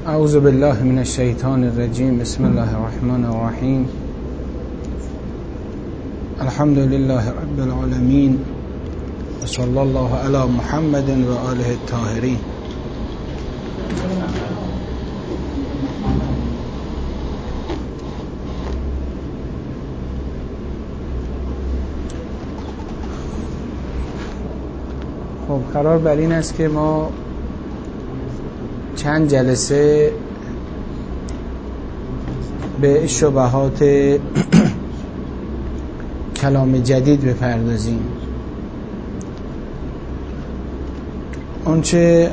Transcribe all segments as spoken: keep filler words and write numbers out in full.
اعوذ بالله من الشیطان الرجیم. بسم الله الرحمن الرحیم. الحمد لله رب العالمین و صلی الله علی محمد و آله الطاهرین. خب قرار بر این است که ما چند جلسه به شبهات کلام جدید بپردازیم. آنچه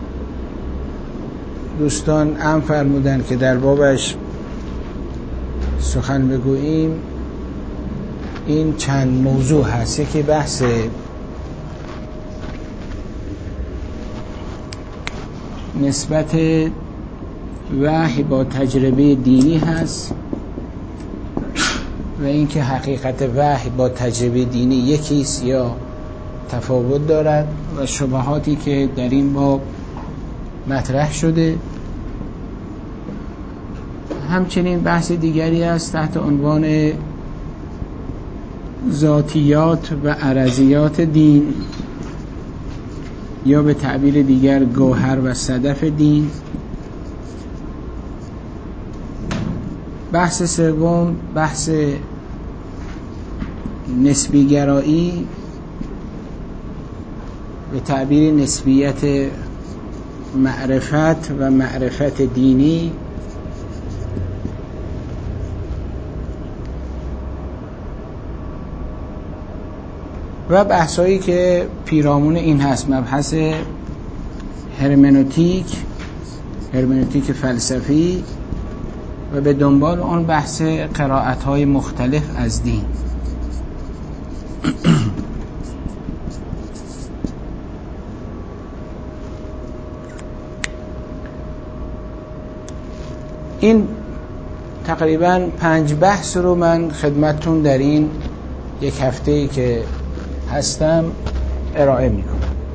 دوستان ام فرمودن که در بابش سخن بگوییم این چند موضوع هست. یکی بحث نسبت وحی با تجربه دینی هست و اینکه حقیقت وحی با تجربه دینی یکیست یا تفاوت دارد و شبهاتی که در این باب مطرح شده. همچنین بحث دیگری است تحت عنوان ذاتیات و عرضیات دین یا به تعبیر دیگر گوهر و صدف دین. بحث سوم بحث نسبی گرایی به تعبیر نسبیت معرفت و معرفت دینی. و بحثایی که پیرامون این هست مبحث هرمنوتیک هرمنوتیک فلسفی و به دنبال آن بحث قرائت‌های مختلف از دین. این تقریباً پنج بحث رو من خدمتتون در این یک هفته‌ای که هستم ارائه میکنم،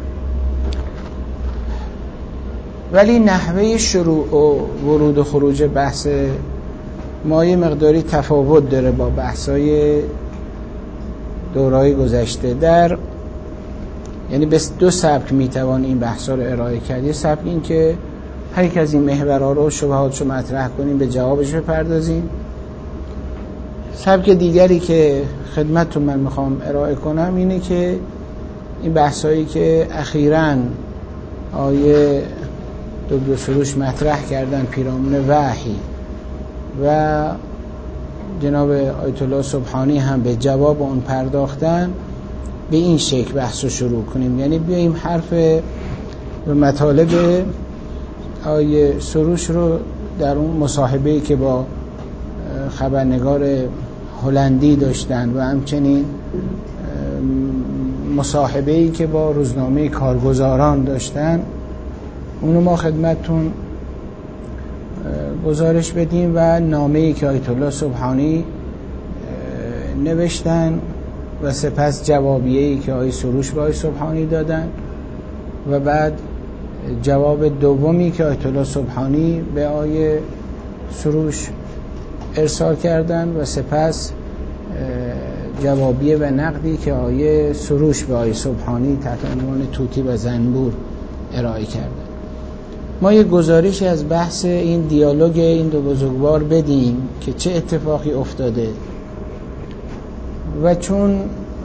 ولی نحوه شروع و ورود و خروج بحث ما یه مقداری تفاوت داره با بحث‌های دوره‌های گذشته. در یعنی به دو سبک میتوان این بحث‌ها رو ارائه کرد. یه سبک این که هر یک از این محورها رو شبهاتشو مطرح کنیم، به جوابش بپردازیم. سبک دیگری که خدمتتون من میخوام ارائه کنم اینه که این بحثایی که اخیراً آیه دکتر سروش مطرح کردن پیرامون وحی و جناب آیت الله سبحانی هم به جواب اون پرداختن، به این شکل بحث رو شروع کنیم. یعنی بیاییم حرف و مطالب آیه سروش رو در اون مصاحبه‌ای که با خبرنگار هلندی داشتن و همچنین مصاحبه‌ای که با روزنامه کارگزاران داشتن اونو ما خدمتتون گزارش بدیم و نامه‌ای که آیت الله سبحانی نوشتن و سپس جوابیه‌ای که آیه سروش به آیه سبحانی دادن و بعد جواب دومی که آیت الله سبحانی به آیه سروش ارسال کردن و سپس جوابیه و نقدی که آیه سروش به آیه سبحانی تحت عنوان توتی و زنبور ارائه کردن. ما یک گزارشی از بحث این دیالوگ این دو بزرگوار بدیم که چه اتفاقی افتاده و چون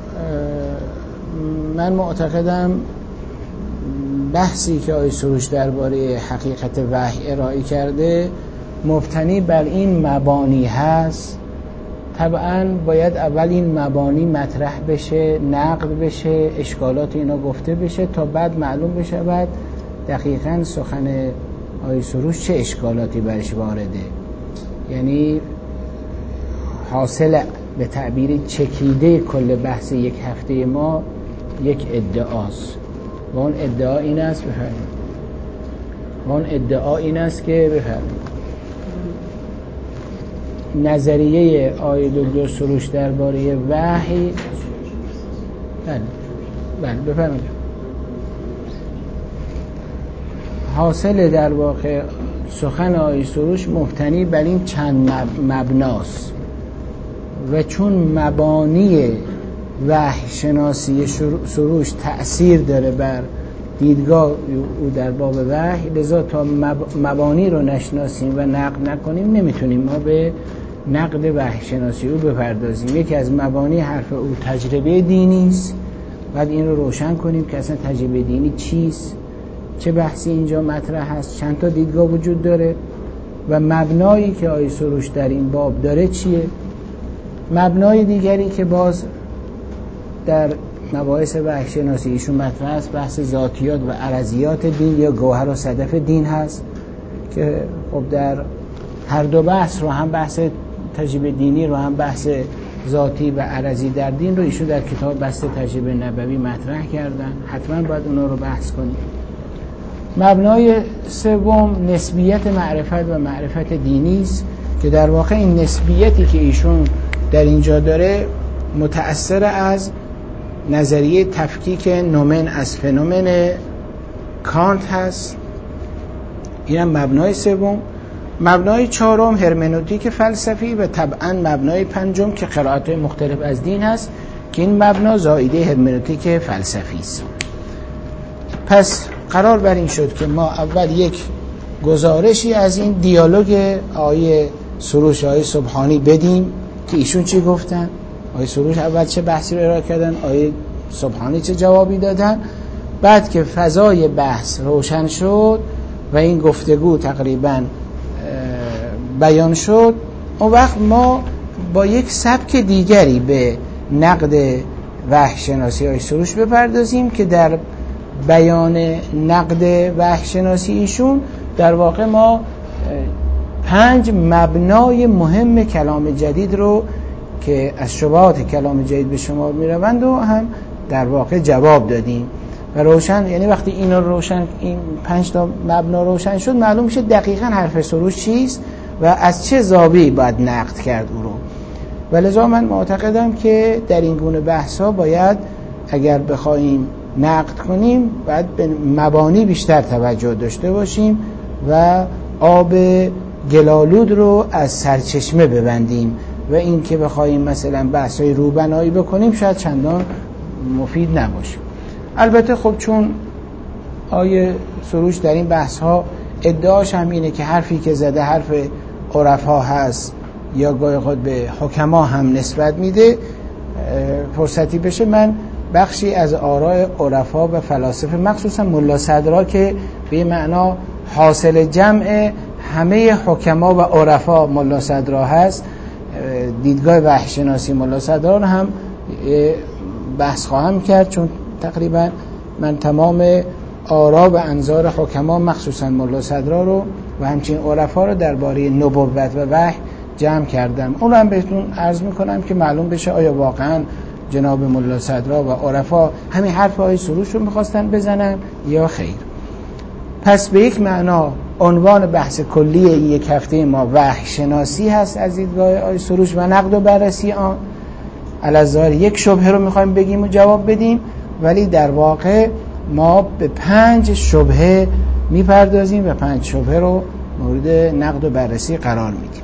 من معتقدم بحثی که آیه سروش درباره حقیقت وحی ارائه کرده مبتنی بر این مبانی هست، طبعا باید اول این مبانی مطرح بشه، نقد بشه، اشکالات اینا گفته بشه تا بعد معلوم بشه بعد دقیقاً سخن آیه سروش چه اشکالاتی برش وارده. یعنی حاصل به تعبیر چکیده کل بحث یک هفته ما یک ادعاست و اون ادعا این است بفرمایید و اون ادعا این است که بفرمایید نظریه آیه دکتر سروش درباره وحی. بله بله بفرمایید. حاصل در واقع سخن آقای سروش مبتنی بر این چند مبناست و چون مبانی وحی شناسی سروش تأثیر داره بر دیدگاه او در باب وحی، لذا تا مبانی رو نشناسیم و نقد نکنیم نمیتونیم ما به نقد وحی شناسی او بپردازیم. یکی از مبانی حرف او تجربه دینی است، بعد این رو روشن کنیم که اصلا تجربه دینی چیست، چه بحثی اینجا مطرح هست، چند تا دیدگاه وجود داره و مبنایی که آقای سروش در این باب داره چیه. مبنای دیگری که باز در مباحث وحی شناسی ایشون مطرح است بحث ذاتیات و عرضیات دین یا گوهر و صدف دین هست که خب در هر دو بحث رو، هم بحث تجربه دینی رو هم بحث ذاتی و عرضی در دین رو ایشون در کتاب بسط تجربه نبوی مطرح کردن، حتما باید اونا رو بحث کنیم. مبنای سوم نسبیت معرفت و معرفت دینی است که در واقع این نسبیتی که ایشون در اینجا داره متأثر از نظریه تفکیک نومن از فنومن کانت هست. این هم مبنای سوم. مبنای چهارم هرمنوتیک فلسفی و طبعا مبنای پنجم که قرائت مختلف از دین هست که این مبنا زائیده هرمنوتیک فلسفی است. پس قرار بر این شد که ما اول یک گزارشی از این دیالوگ آقای سروش آقای سبحانی بدیم که ایشون چی گفتن، آقای سروش اول چه بحثی رو ارائه کردن، آقای سبحانی چه جوابی دادن. بعد که فضای بحث روشن شد و این گفتگو تقریبا بیان شد، اون وقت ما با یک سبک دیگری به نقد وحی شناسی آقای سروش بپردازیم که در بیان نقد وحی شناسی ایشون در واقع ما پنج مبنای مهم کلام جدید رو که از شبهات کلام جدید به شما میروند و هم در واقع جواب دادیم و روشن، یعنی وقتی این رو روشن، این پنج تا مبنا روشن شد، معلوم میشه دقیقاً حرف سروش چیست و از چه زاویه‌ای باید نقد کرد او رو. ولذا من معتقدم که در این گونه بحث ها باید اگر بخوایم نقد کنیم باید به مبانی بیشتر توجه داشته باشیم و آب گلالود رو از سرچشمه ببندیم و این که بخوایم مثلا بحث‌های روبنایی بکنیم شاید چندان مفید نباشه. البته خب چون آیه سروش در این بحث‌ها ادعاش هم اینه که حرفی که زده حرف عرفا هست یا گاهی اوقات به حکما هم نسبت میده، فرصتی بشه من بخشی از آراء عرفا و فلاسفه مخصوصا ملا صدرا که به معنا حاصل جمع همه حکما و عرفا ملا صدرا هست، دیدگاه وحی شناسی ملا صدرا رو هم بحث خواهم کرد، چون تقریبا من تمام آرا و انظار حکما مخصوصا ملا صدرا رو و همچنین عرفا رو درباره نبوت و وحی جمع کردم. اون رو هم بهتون عرض میکنم که معلوم بشه آیا واقعا جناب ملا صدرا و عرفا همین حرف های سروش رو میخواستن بزنن یا خیر. پس به یک معنا عنوان بحث کلی یک هفته ما وحی شناسی هست از دیدگاه آقای سروش و نقد و بررسی آن. الظاهر یک شبهه رو میخوایم بگیم و جواب بدیم، ولی در واقع ما به پنج شبهه میپردازیم و پنج شبهه رو مورد نقد و بررسی قرار میدیم.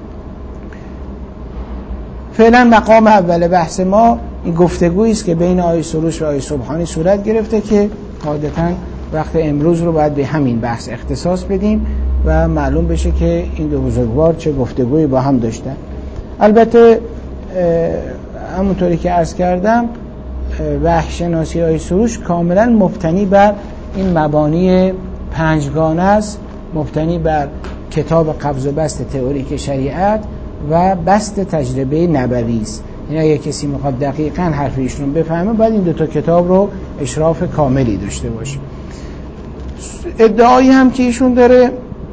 فعلا مقام اول بحث ما این گفتگویی است که بین آقای سروش و آقای سبحانی صورت گرفته که قاعدتاً وقت امروز رو باید به همین بحث اختصاص بدیم و معلوم بشه که این دو بزرگوار چه گفتگویی با هم داشتن. البته همونطوری که عرض کردم وحی شناسی آقای سروش کاملا مبتنی بر این مبانی پنجگانه است، مبتنی بر کتاب قبض و بسط تئوریک شریعت و بسط تجربه نبوی است. این اگه کسی میخواد دقیقاً حرف ایشون بفهمه باید این دو تا کتاب رو اشراف کاملی داشته باشه. ادعایی هم که ایشون داره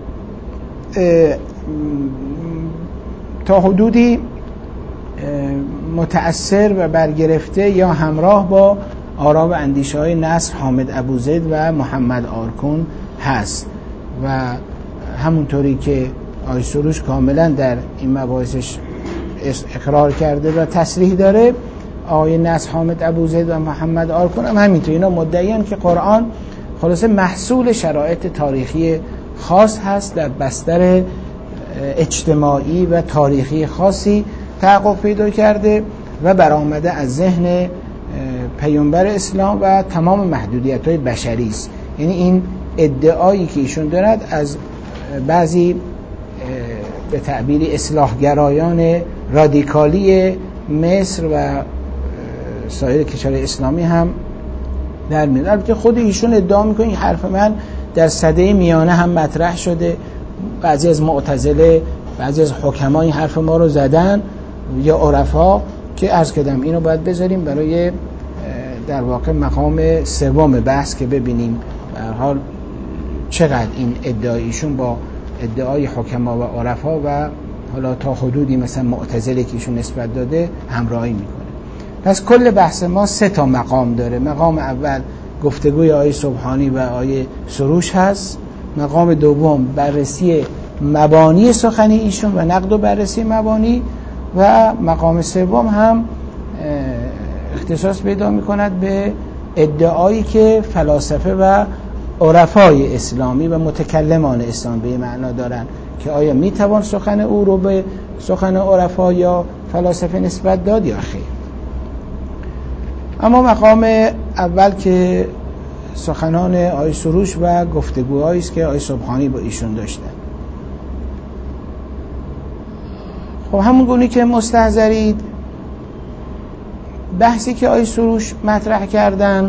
تا حدودی متأثر و برگرفته یا همراه با آرا و اندیشه های نصر حامد ابوزید و محمد آرکون هست و همونطوری که آقای سروش کاملا در این مباحثش اقرار کرده و تصریح داره، آقای نصر حامد ابوزید و محمد آرکون هم همینطور. اینا مدعیان که قرآن خلاصه محصول شرایط تاریخی خاص هست، در بستر اجتماعی و تاریخی خاصی تحقق پیدا کرده و برآمده از ذهن پیامبر اسلام و تمام محدودیت‌های بشری است. یعنی این ادعایی که ایشون دارد از بعضی به تعبیری اصلاحگرایان رادیکالی مصر و سایر کشورهای اسلامی هم در میاد. البته خود ایشون ادعا میکنه این حرف من در سده میانه هم مطرح شده، بعضی از معتزله، بعضی از حکما این حرف ما رو زدن یا عرفا، که عرض کردم اینو باید بذاریم برای در واقع مقام سوم بحث که ببینیم به هر حال چقدر این ادعایشون با ادعای حکما و عرفا و حالا تا حدودی مثلا معتزله که ایشون نسبت داده همراهی میکنه. پس کل بحث ما سه تا مقام داره. مقام اول گفتگوی آیه سبحانی و آیه سروش هست. مقام دوم بررسی مبانی سخنی ایشون و نقد و بررسی مبانی، و مقام سوم هم اختصاص پیدا میکند به ادعایی که فلاسفه و عرفای اسلامی و متکلمان اسلام به معنا دارن که آیا میتوان سخن او رو به سخن عرفا یا فلاسفه نسبت داد یا خیر. اما مقام اول که سخنان آیه سروش و گفتگوهایی است که آیه سبحانی با ایشون داشتن. خب همون گونه که مستحضرید بحثی که آیه سروش مطرح کردن،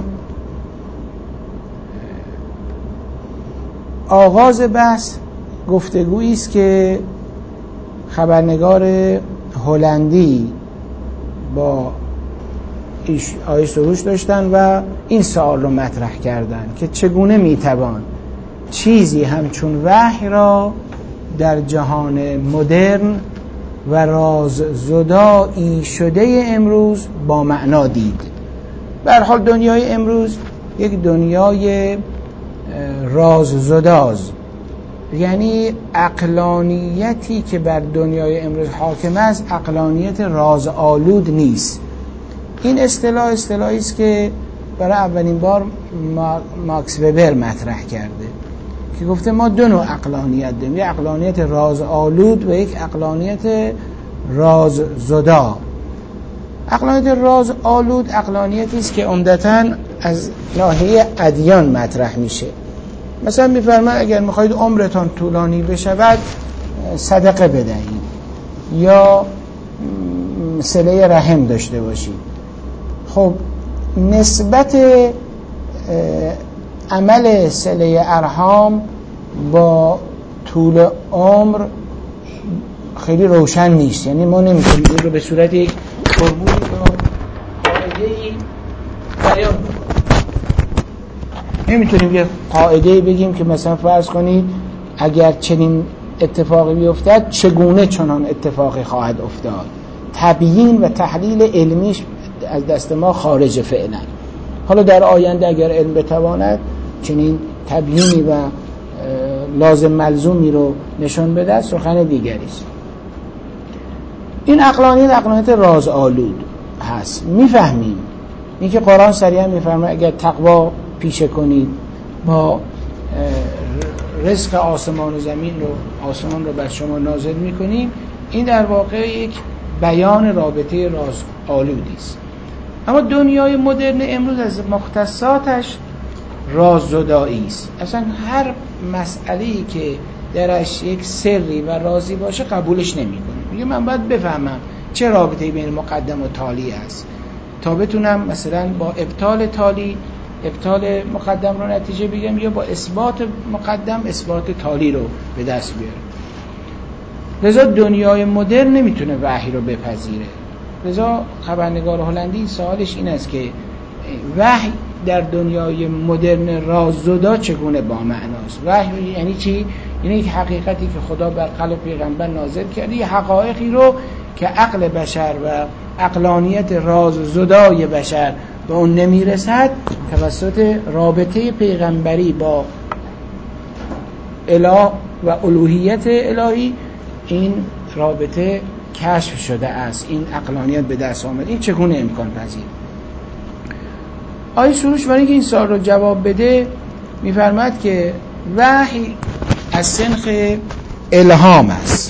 آغاز بحث گفتگویی است که خبرنگار هلندی با آیه سروش داشتن و این سوال رو مطرح کردن که چگونه میتوان چیزی همچون وحی را در جهان مدرن و راززدایی شده امروز با معنا دید. به هر حال دنیای امروز یک دنیای راززداست، یعنی عقلانیتی که بر دنیای امروز حاکم است عقلانیت رازآلود نیست. این اصطلاح اصطلاحی است که برای اولین بار ماکس وبر مطرح کرده که گفته ما دو نوع عقلانیت داریم، یک عقلانیت رازآلود و یک عقلانیت راززدا. عقلانیت رازآلود عقلانیتی است که عمدتاً از ناحیه ادیان مطرح میشه. مثلا میفرماید اگر میخواید عمرتان طولانی بشود صدقه بدهید یا صله رحم داشته باشید. خب نسبت عمل صله ارحام با طول عمر خیلی روشن نیست، یعنی ما نمیتونیم این رو به صورت یک فرمولی یا قاعده‌ای بیان کنیم. نمیتونیم یه قاعده‌ای بگیم که مثلا فرض کنید اگر چنین اتفاقی بیفتد چگونه چنان اتفاقی خواهد افتاد. تبیین و تحلیل علمیش از دست ما خارج فعلا. حالا در آینده اگر علم بتواند چنین تبیینی و لازم ملزومی رو نشان بده سخن دیگری است. این عقلانیت عقلانیت رازآلود هست. میفهمیم این که قرآن صریحا میفرماید اگر تقوا پیشه کنید با رزق آسمان و زمین رو آسمان رو بر شما نازل میکنیم، این در واقع یک بیان رابطه رازآلودی است. اما دنیای مدرن امروز از مختصاتش راززدایی است. اصلا هر مسئله‌ای که درش یک سری و رازی باشه قبولش نمی‌کنه. میگه من باید بفهمم چه رابطه‌ای بین مقدم و تالی است تا بتونم مثلا با ابطال تالی ابطال مقدم رو نتیجه بگیرم یا با اثبات مقدم اثبات تالی رو به دست بیارم. لذا دنیای مدرن نمیتونه وحی رو بپذیره. لذا خبرنگار هلندی سوالش این است که وحی در دنیای مدرن راززدا چگونه با معناست؟ وحی یعنی چی؟ یعنی یک حقیقتی که خدا بر قلب پیغمبر نازل کرده، یه حقایقی رو که عقل بشر و عقلانیت راززدای بشر به اون نمیرسد توسط رابطه پیغمبری با اله و الوهیت الهی این رابطه کشف شده است، این عقلانیت به دست آمد. این چگونه امکان پذیر؟ آیه سروش برای اینکه این سوال رو جواب بده میفرماد که وحی از سنخ الهام است.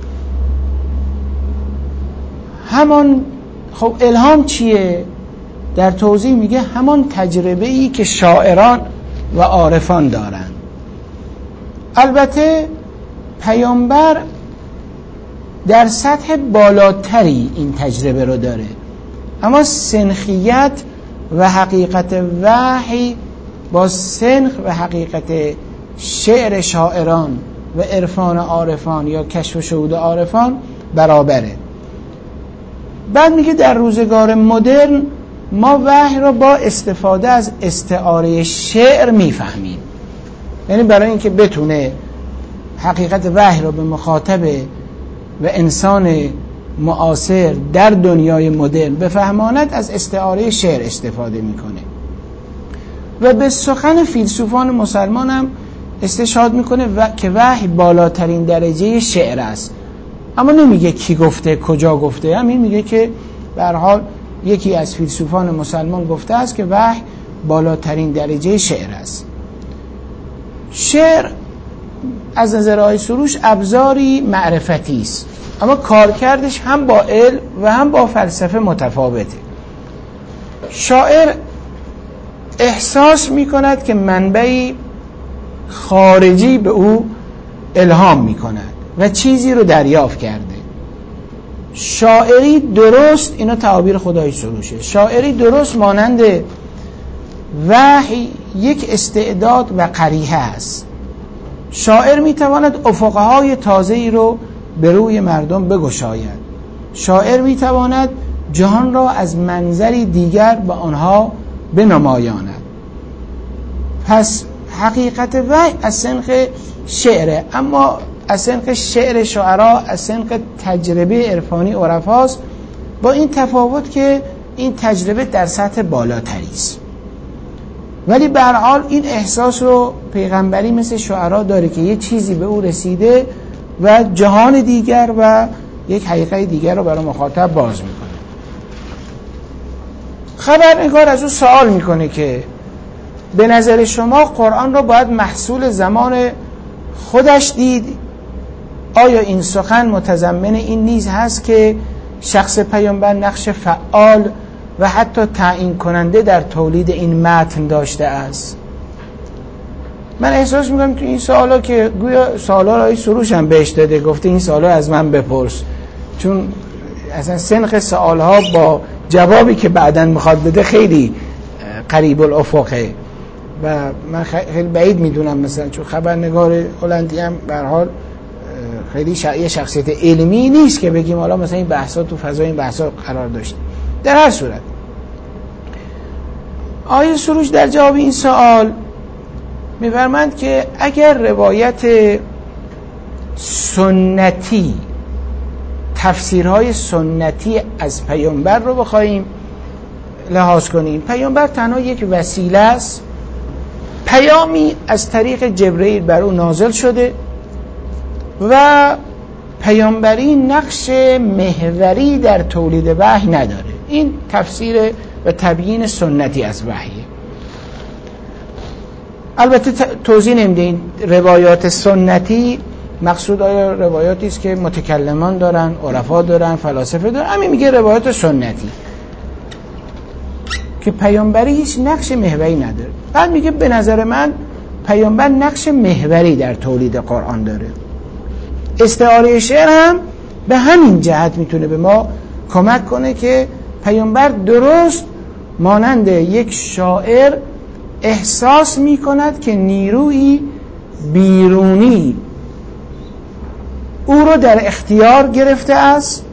همان خب الهام چیه؟ در توضیح میگه همان تجربه‌ای که شاعران و عارفان دارند. البته پیامبر در سطح بالاتری این تجربه رو داره، اما سنخیت و حقیقت وحی با سنخ و حقیقت شعر شاعران و عرفان عارفان یا کشف و شهود عارفان برابره. بعد میگه در روزگار مدرن ما وحی رو با استفاده از استعاره شعر میفهمیم. یعنی برای اینکه بتونه حقیقت وحی رو به مخاطب و انسان معاصر در دنیای مدرن بفهماند از استعاره شعر استفاده میکنه و به سخن فیلسوفان مسلمان هم استشهاد میکنه و که وحی بالاترین درجه شعر است. اما نمیگه کی گفته کجا گفته، همین میگه که به هر حال یکی از فیلسوفان مسلمان گفته است که وحی بالاترین درجه شعر است. شعر از نظر آقای سروش ابزاری معرفتی است، اما کارکردش هم با علم و هم با فلسفه متفاوته. شاعر احساس میکند که منبعی خارجی به او الهام میکند و چیزی رو دریافت کرده. شاعری درست، اینا تعابیر خدای سروشه، شاعری درست مانند وحی یک استعداد و قریحه است. شاعر میتواند افقهای تازه‌ای رو به روی مردم بگشاید. شاعر میتواند جهان را از منظری دیگر به آنها بنمایاند. پس حقیقت وحی از سنخ شعره، اما از سنخ شعر شعرا، از سنخ تجربه عرفانی عرفاست، با این تفاوت که این تجربه در سطح بالاتری است. ولی به هر حال این احساس رو پیغمبری مثل شعرا داره که یه چیزی به او رسیده و جهان دیگر و یک حقیقت دیگر رو برای مخاطب باز میکنه. خبرنگار از او سوال میکنه که به نظر شما قرآن رو باید محصول زمان خودش دید؟ آیا این سخن متضمن این نیز هست که شخص پیامبر نقش فعال و حتی تعیین کننده در تولید این متن داشته است؟ من احساس میکنم تو این سوالا که گویا سوالا رای سروش هم بهش داده، گفته این سوالا از من بپرس، چون اصلا سنخ سوالها با جوابی که بعداً میخواد بده خیلی قریب الافقه و من خیلی بعید میدونم مثلا چون خبرنگار هلندی هم به هر حال خیلی یه شخصیت علمی نیست که بگیم حالا مثلا این بحثا تو فضای این بحثا قرار داشته. در هر صورت آیه سروش در جواب این سوال می‌فرماند که اگر روایت سنتی، تفسیرهای سنتی از پیامبر رو بخوایم لحاظ کنیم، پیامبر تنها یک وسیله است، پیامی از طریق جبرئیل بر او نازل شده و پیامبری نقش محوری در تولید وحی نداره. این تفسیر و تبیین سنتی از وحیه. البته توضیح نمیدیم روایات سنتی مقصود آیا روایاتی است که متکلمان دارن، عرفا دارن، فلاسفه دارن. همین میگه روایات سنتی که پیامبری هیچ نقش محوری نداره. بعد میگه به نظر من پیامبر نقش محوری در تولید قرآن داره. استعاره شعر هم به همین جهت میتونه به ما کمک کنه که پیامبر درست مانند یک شاعر احساس میکند که نیروی بیرونی او رو در اختیار گرفته است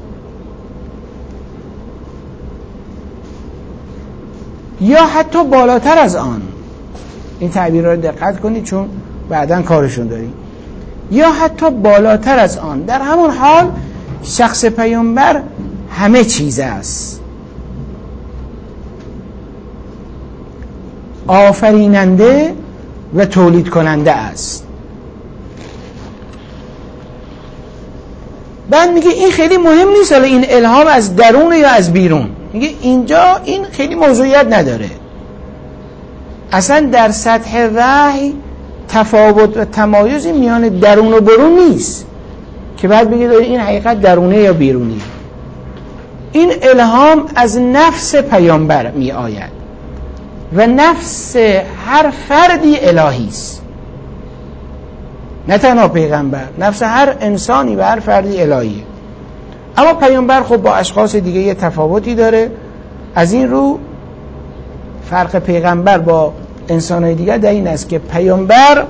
یا حتی بالاتر از آن. این تعبیر رو دقت کنید چون بعداً کارشون داریم. یا حتی بالاتر از آن. در همون حال شخص پیامبر همه چیز است، آفریننده و تولید کننده است. بعد میگه این خیلی مهم نیست حالا این الهام از درون یا از بیرون، میگه اینجا این خیلی موضوعیت نداره. اصلا در سطح وحی تفاوت و تمایزی میان درون و برون نیست که بعد بگید این حقیقت درونه یا بیرونی. این الهام از نفس پیامبر می آید و نفس هر فردی الهی است، نه تنها پیغمبر، نفس هر انسانی و هر فردی الهیه. اما پیامبر خب با اشخاص دیگه یه تفاوتی داره. از این رو فرق پیغمبر با انسانهای دیگر در این است که پیامبر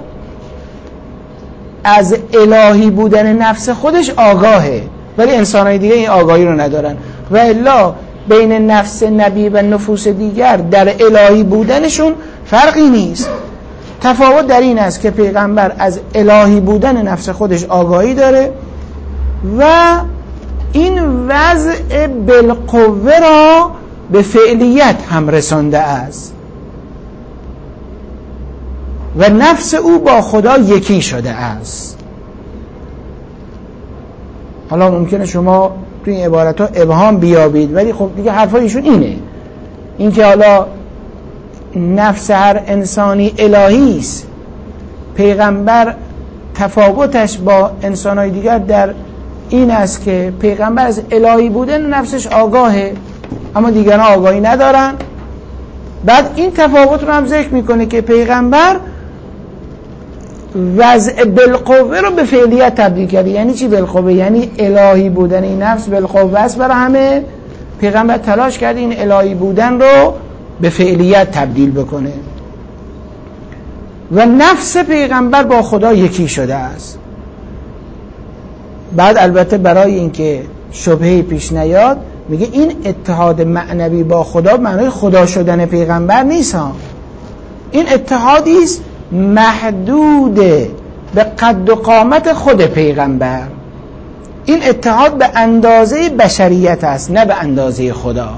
از الهی بودن نفس خودش آگاهه، ولی انسانهای دیگه این آگاهی رو ندارن. و الا بین نفس نبی و نفوس دیگر در الهی بودنشون فرقی نیست. تفاوت در این است که پیغمبر از الهی بودن نفس خودش آگاهی داره و این وضع بالقوه را به فعلیت هم رسانده است و نفس او با خدا یکی شده است. حالا ممکنه شما توی این عبارت ها ابهام بیابید، ولی خب دیگه حرفایشون اینه، این که حالا نفس هر انسانی الهی است، پیغمبر تفاوتش با انسانهای دیگر در این است که پیغمبر از الهی بودن نفسش آگاهه اما دیگران آگاهی ندارن. بعد این تفاوت رو هم ذکر میکنه که پیغمبر وضع بالقوه رو به فعلیت تبدیل کرده. یعنی چی بالقوه؟ یعنی الهی بودن این نفس بالقوه است برای همه. پیغمبر تلاش کرده این الهی بودن رو به فعلیت تبدیل بکنه و نفس پیغمبر با خدا یکی شده است. بعد البته برای اینکه شبهه‌ای پیش نیاد میگه این اتحاد معنوی با خدا معنای خدا شدن پیغمبر نیست ها. این اتحادی است محدود به قد و قامت خود پیغمبر. این اتحاد به اندازه بشریت است، نه به اندازه خدا.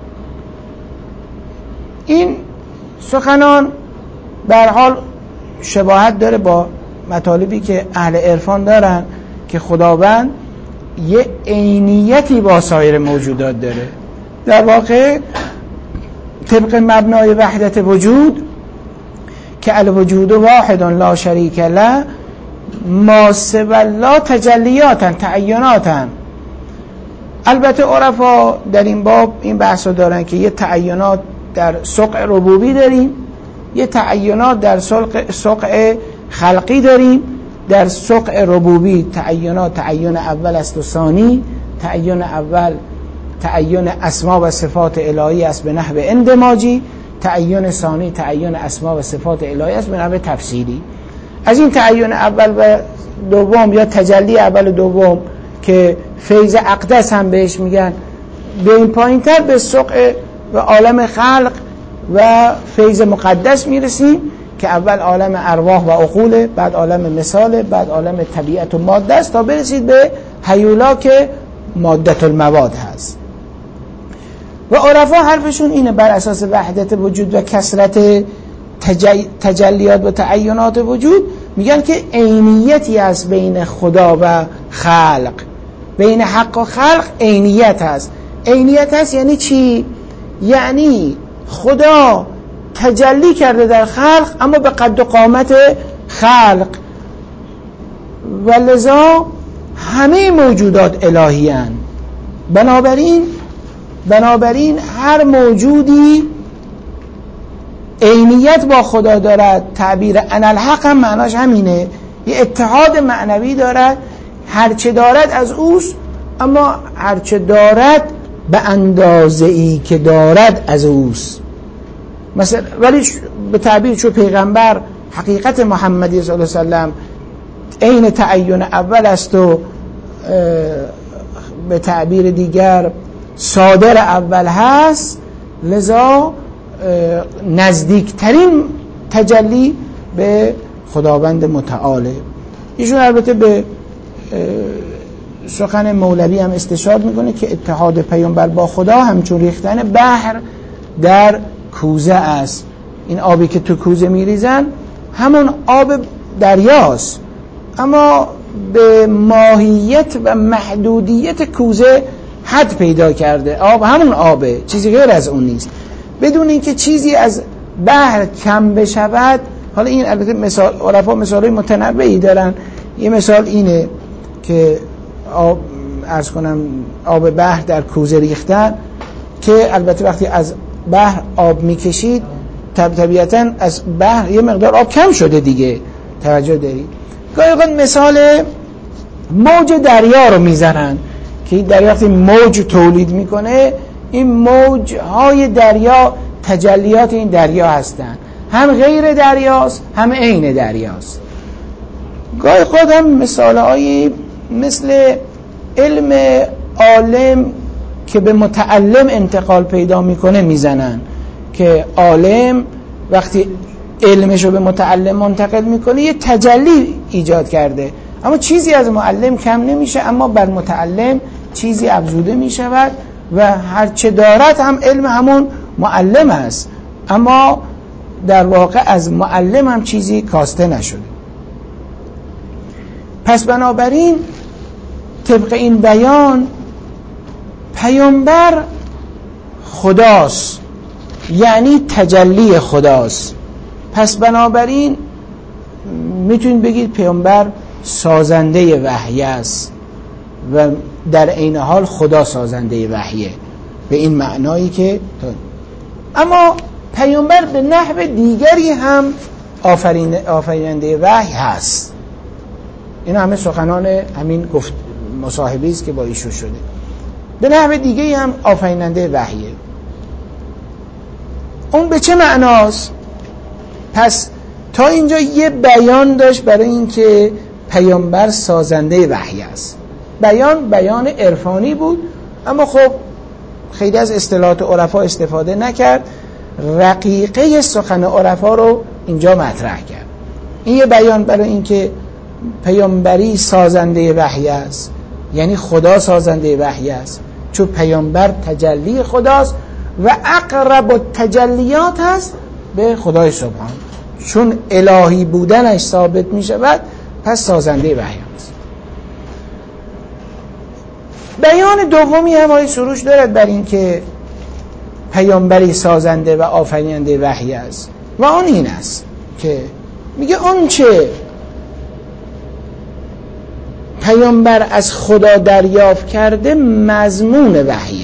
این سخنان به هر حال شباهت داره با مطالبی که اهل عرفان دارن که خداوند یه عینیتی با سایر موجودات داره. در واقع طبق مبنای وحدت وجود که الوجود واحد لا شریک له ما سوی الله تجلیاتن تعیناتن. البته عرفا در این باب این بحث رو دارن که یه تعینات در سقع ربوبی داریم، یه تعینات در سقع خلقی داریم. در سقع ربوبی تعینات تعین اول است و ثانی. تعین اول تعین اسما و صفات الهی است به نحو اندماجی، تعین ثانی تعین اسما و صفات الهی است به نحو تفسیری. از این تعین اول و دوم یا تجلی اول و دوم که فیض اقدس هم بهش میگن، به این پایین تر به سقع و عالم خلق و فیض مقدس میرسیم که اول عالم ارواح و عقول، بعد عالم مثال، بعد عالم طبیعت و ماده است تا برسید به هیولا که مادة المواد هست. و عرفا حرفشون اینه بر اساس وحدت وجود و کثرت تج... تجلیات و تعینات وجود میگن که عینیتی است بین خدا و خلق، بین حق و خلق عینیت هست. عینیت هست یعنی چی؟ یعنی خدا تجلی کرده در خلق اما به قد و قامت خلق و لذا همه موجودات الهی هستند. بنابراین بنابراین هر موجودی عینیت با خدا دارد. تعبیر انالحق هم معناش همینه، یه اتحاد معنوی دارد، هرچه دارد از اوست اما هرچه دارد به اندازه ای که دارد از اوست. مثلا ولی به تعبیر چون پیغمبر حقیقت محمدی صلی الله علیه وسلم عین تعین اول است و به تعبیر دیگر صادر اول هست، لذا نزدیکترین تجلی به خداوند متعاله. ایشون البته به سخن مولوی هم استشهاد میکنه که اتحاد پیامبر با خدا همچون ریختن بحر در کوزه است. این آبی که تو کوزه میریزن همون آب دریاست، اما به ماهیت و محدودیت کوزه حد پیدا کرده. آب همون آبه، چیزی غیر از اون نیست. بدون اینکه چیزی از بحر کم بشود حالا این البته مثال عرفا مثالای متنوعی دارن. یه مثال اینه که آب عرض کنم آب بحر در کوزه ریختن، که البته وقتی از بحر آب میکشید طب طبیعتاً از بحر یه مقدار آب کم شده دیگه، توجه دارید. گاهی اوقات مثال موج دریا رو میزنن که این دریا وقتی موج تولید میکنه، این موج های دریا تجلیات این دریا هستن، هم غیر دریاست هم عین دریاست. گاهی خود هم مثال هایی مثل علم عالم که به متعلم انتقال پیدا میکنه میزنن، که عالم وقتی علمش رو به متعلم منتقل میکنه یه تجلی ایجاد کرده، اما چیزی از معلم کم نمیشه، اما بر متعلم چیزی افزوده میشود و هرچه دارد هم علم همون معلم است، اما در واقع از معلم هم چیزی کاسته نشده. پس بنابراین طبق این بیان پیامبر خداست، یعنی تجلی خداست. پس بنابراین میتونید بگید پیامبر سازنده وحی است و در عین حال خدا سازنده وحیه، به این معنایی که اما پیامبر به نحو دیگری هم آفرین آفریننده وحی هست. این همه سخنان همین گفت مصاحبی است که با ایشون شده. به نحو دیگری هم آفریننده وحیه. اون به چه معناست؟ پس تا اینجا یه بیان داشت برای اینکه پیامبر سازنده وحی است. بیان بیان عرفانی بود، اما خب خیلی از اصطلاحات عرفا استفاده نکرد، رقیقه سخن عرفا رو اینجا مطرح کرد. این یه بیان برای اینکه پیامبری سازنده وحی است، یعنی خدا سازنده وحی است، چون پیامبر تجلی خداست و اقرب التجلیات هست به خدای سبحان، چون الهی بودنش ثابت می شود، پس سازنده وحی است. بیان دومی هم آیه سروش دارد بر این که پیامبری سازنده و آفریننده وحی است و آن این است که میگه اون چه پیامبر از خدا دریافت کرده مضمون وحیه،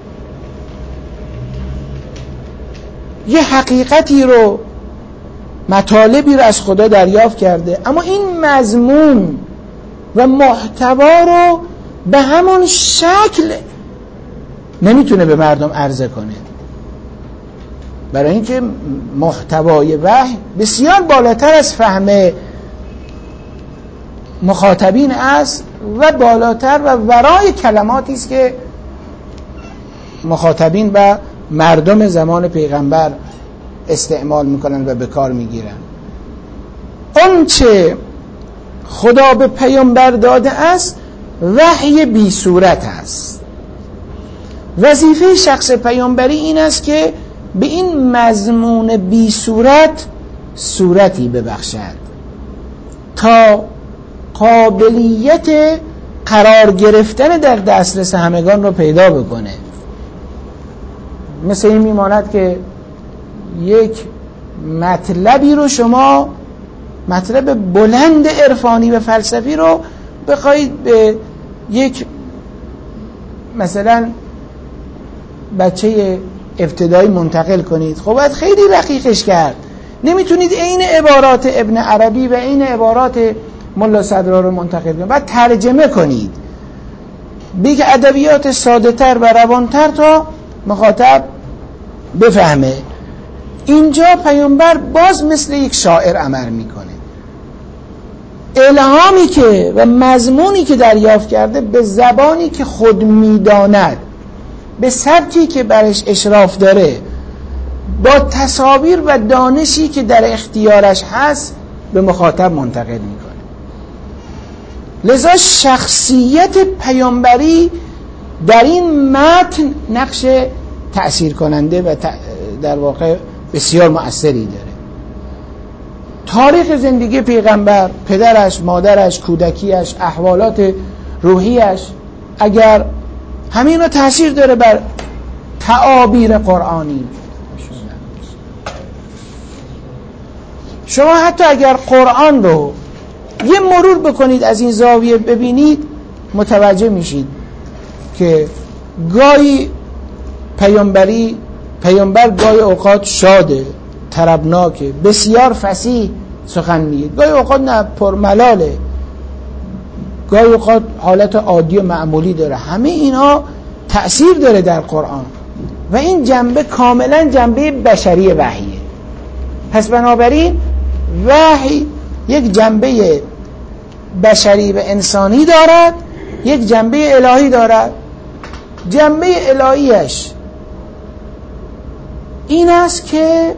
یه حقیقتی رو مطالبی رو از خدا دریافت کرده، اما این مضمون و محتوا رو به همون شکل نمیتونه به مردم عرضه کنه، برای اینکه محتوای وحی بسیار بالاتر از فهم مخاطبین است و بالاتر و ورای کلماتی است که مخاطبین و مردم زمان پیغمبر استعمال میکنن و به کار میگیرن. اون چه خدا به پیامبر داده است وحی بی صورت است. وظیفه شخص پیامبری این است که به این مضمون بی صورت صورتی ببخشد تا قابلیت قرار گرفتن در دسترس همگان رو پیدا بکنه. مثل این میماند که یک مطلبی رو شما، مطلب بلند عرفانی و فلسفی رو بخواید به یک مثلا بچه ابتدایی منتقل کنید، خب باید خیلی رقیقش کرد. نمیتونید عین عبارات ابن عربی و عین عبارات ملا صدرا رو منتقل کنید، باید ترجمه کنید به یک ادبیات ساده تر و روانتر تا مخاطب بفهمه. اینجا پیامبر باز مثل یک شاعر عمل میکنه. الهامی که و مضمونی که دریافت کرده به زبانی که خود میداند، به سبکی که برش اشراف داره، با تصاویر و دانشی که در اختیارش هست به مخاطب منتقل میکنه. لذا شخصیت پیامبری در این متن نقش تأثیر کننده و در واقع بسیار مؤثری داره. تاریخ زندگی پیغمبر، پدرش، مادرش، کودکیش، احوالات روحیش، اگر همین رو تأثیر داره بر تعابیر قرآنی. شما حتی اگر قرآن رو یه مرور بکنید از این زاویه ببینید متوجه میشید که گاهی پیامبری پیامبر گاهی اوقات شاده، طربناکه، بسیار فصیح سخن میگه، گاهی اوقات نه پرملاله، گاهی اوقات حالت عادی و معمولی داره. همه اینا تأثیر داره در قرآن و این جنبه کاملا جنبه بشری وحیه. پس بنابراین وحی یک جنبه بشری و انسانی دارد، یک جنبه الهی دارد. جنبه الهیش این است که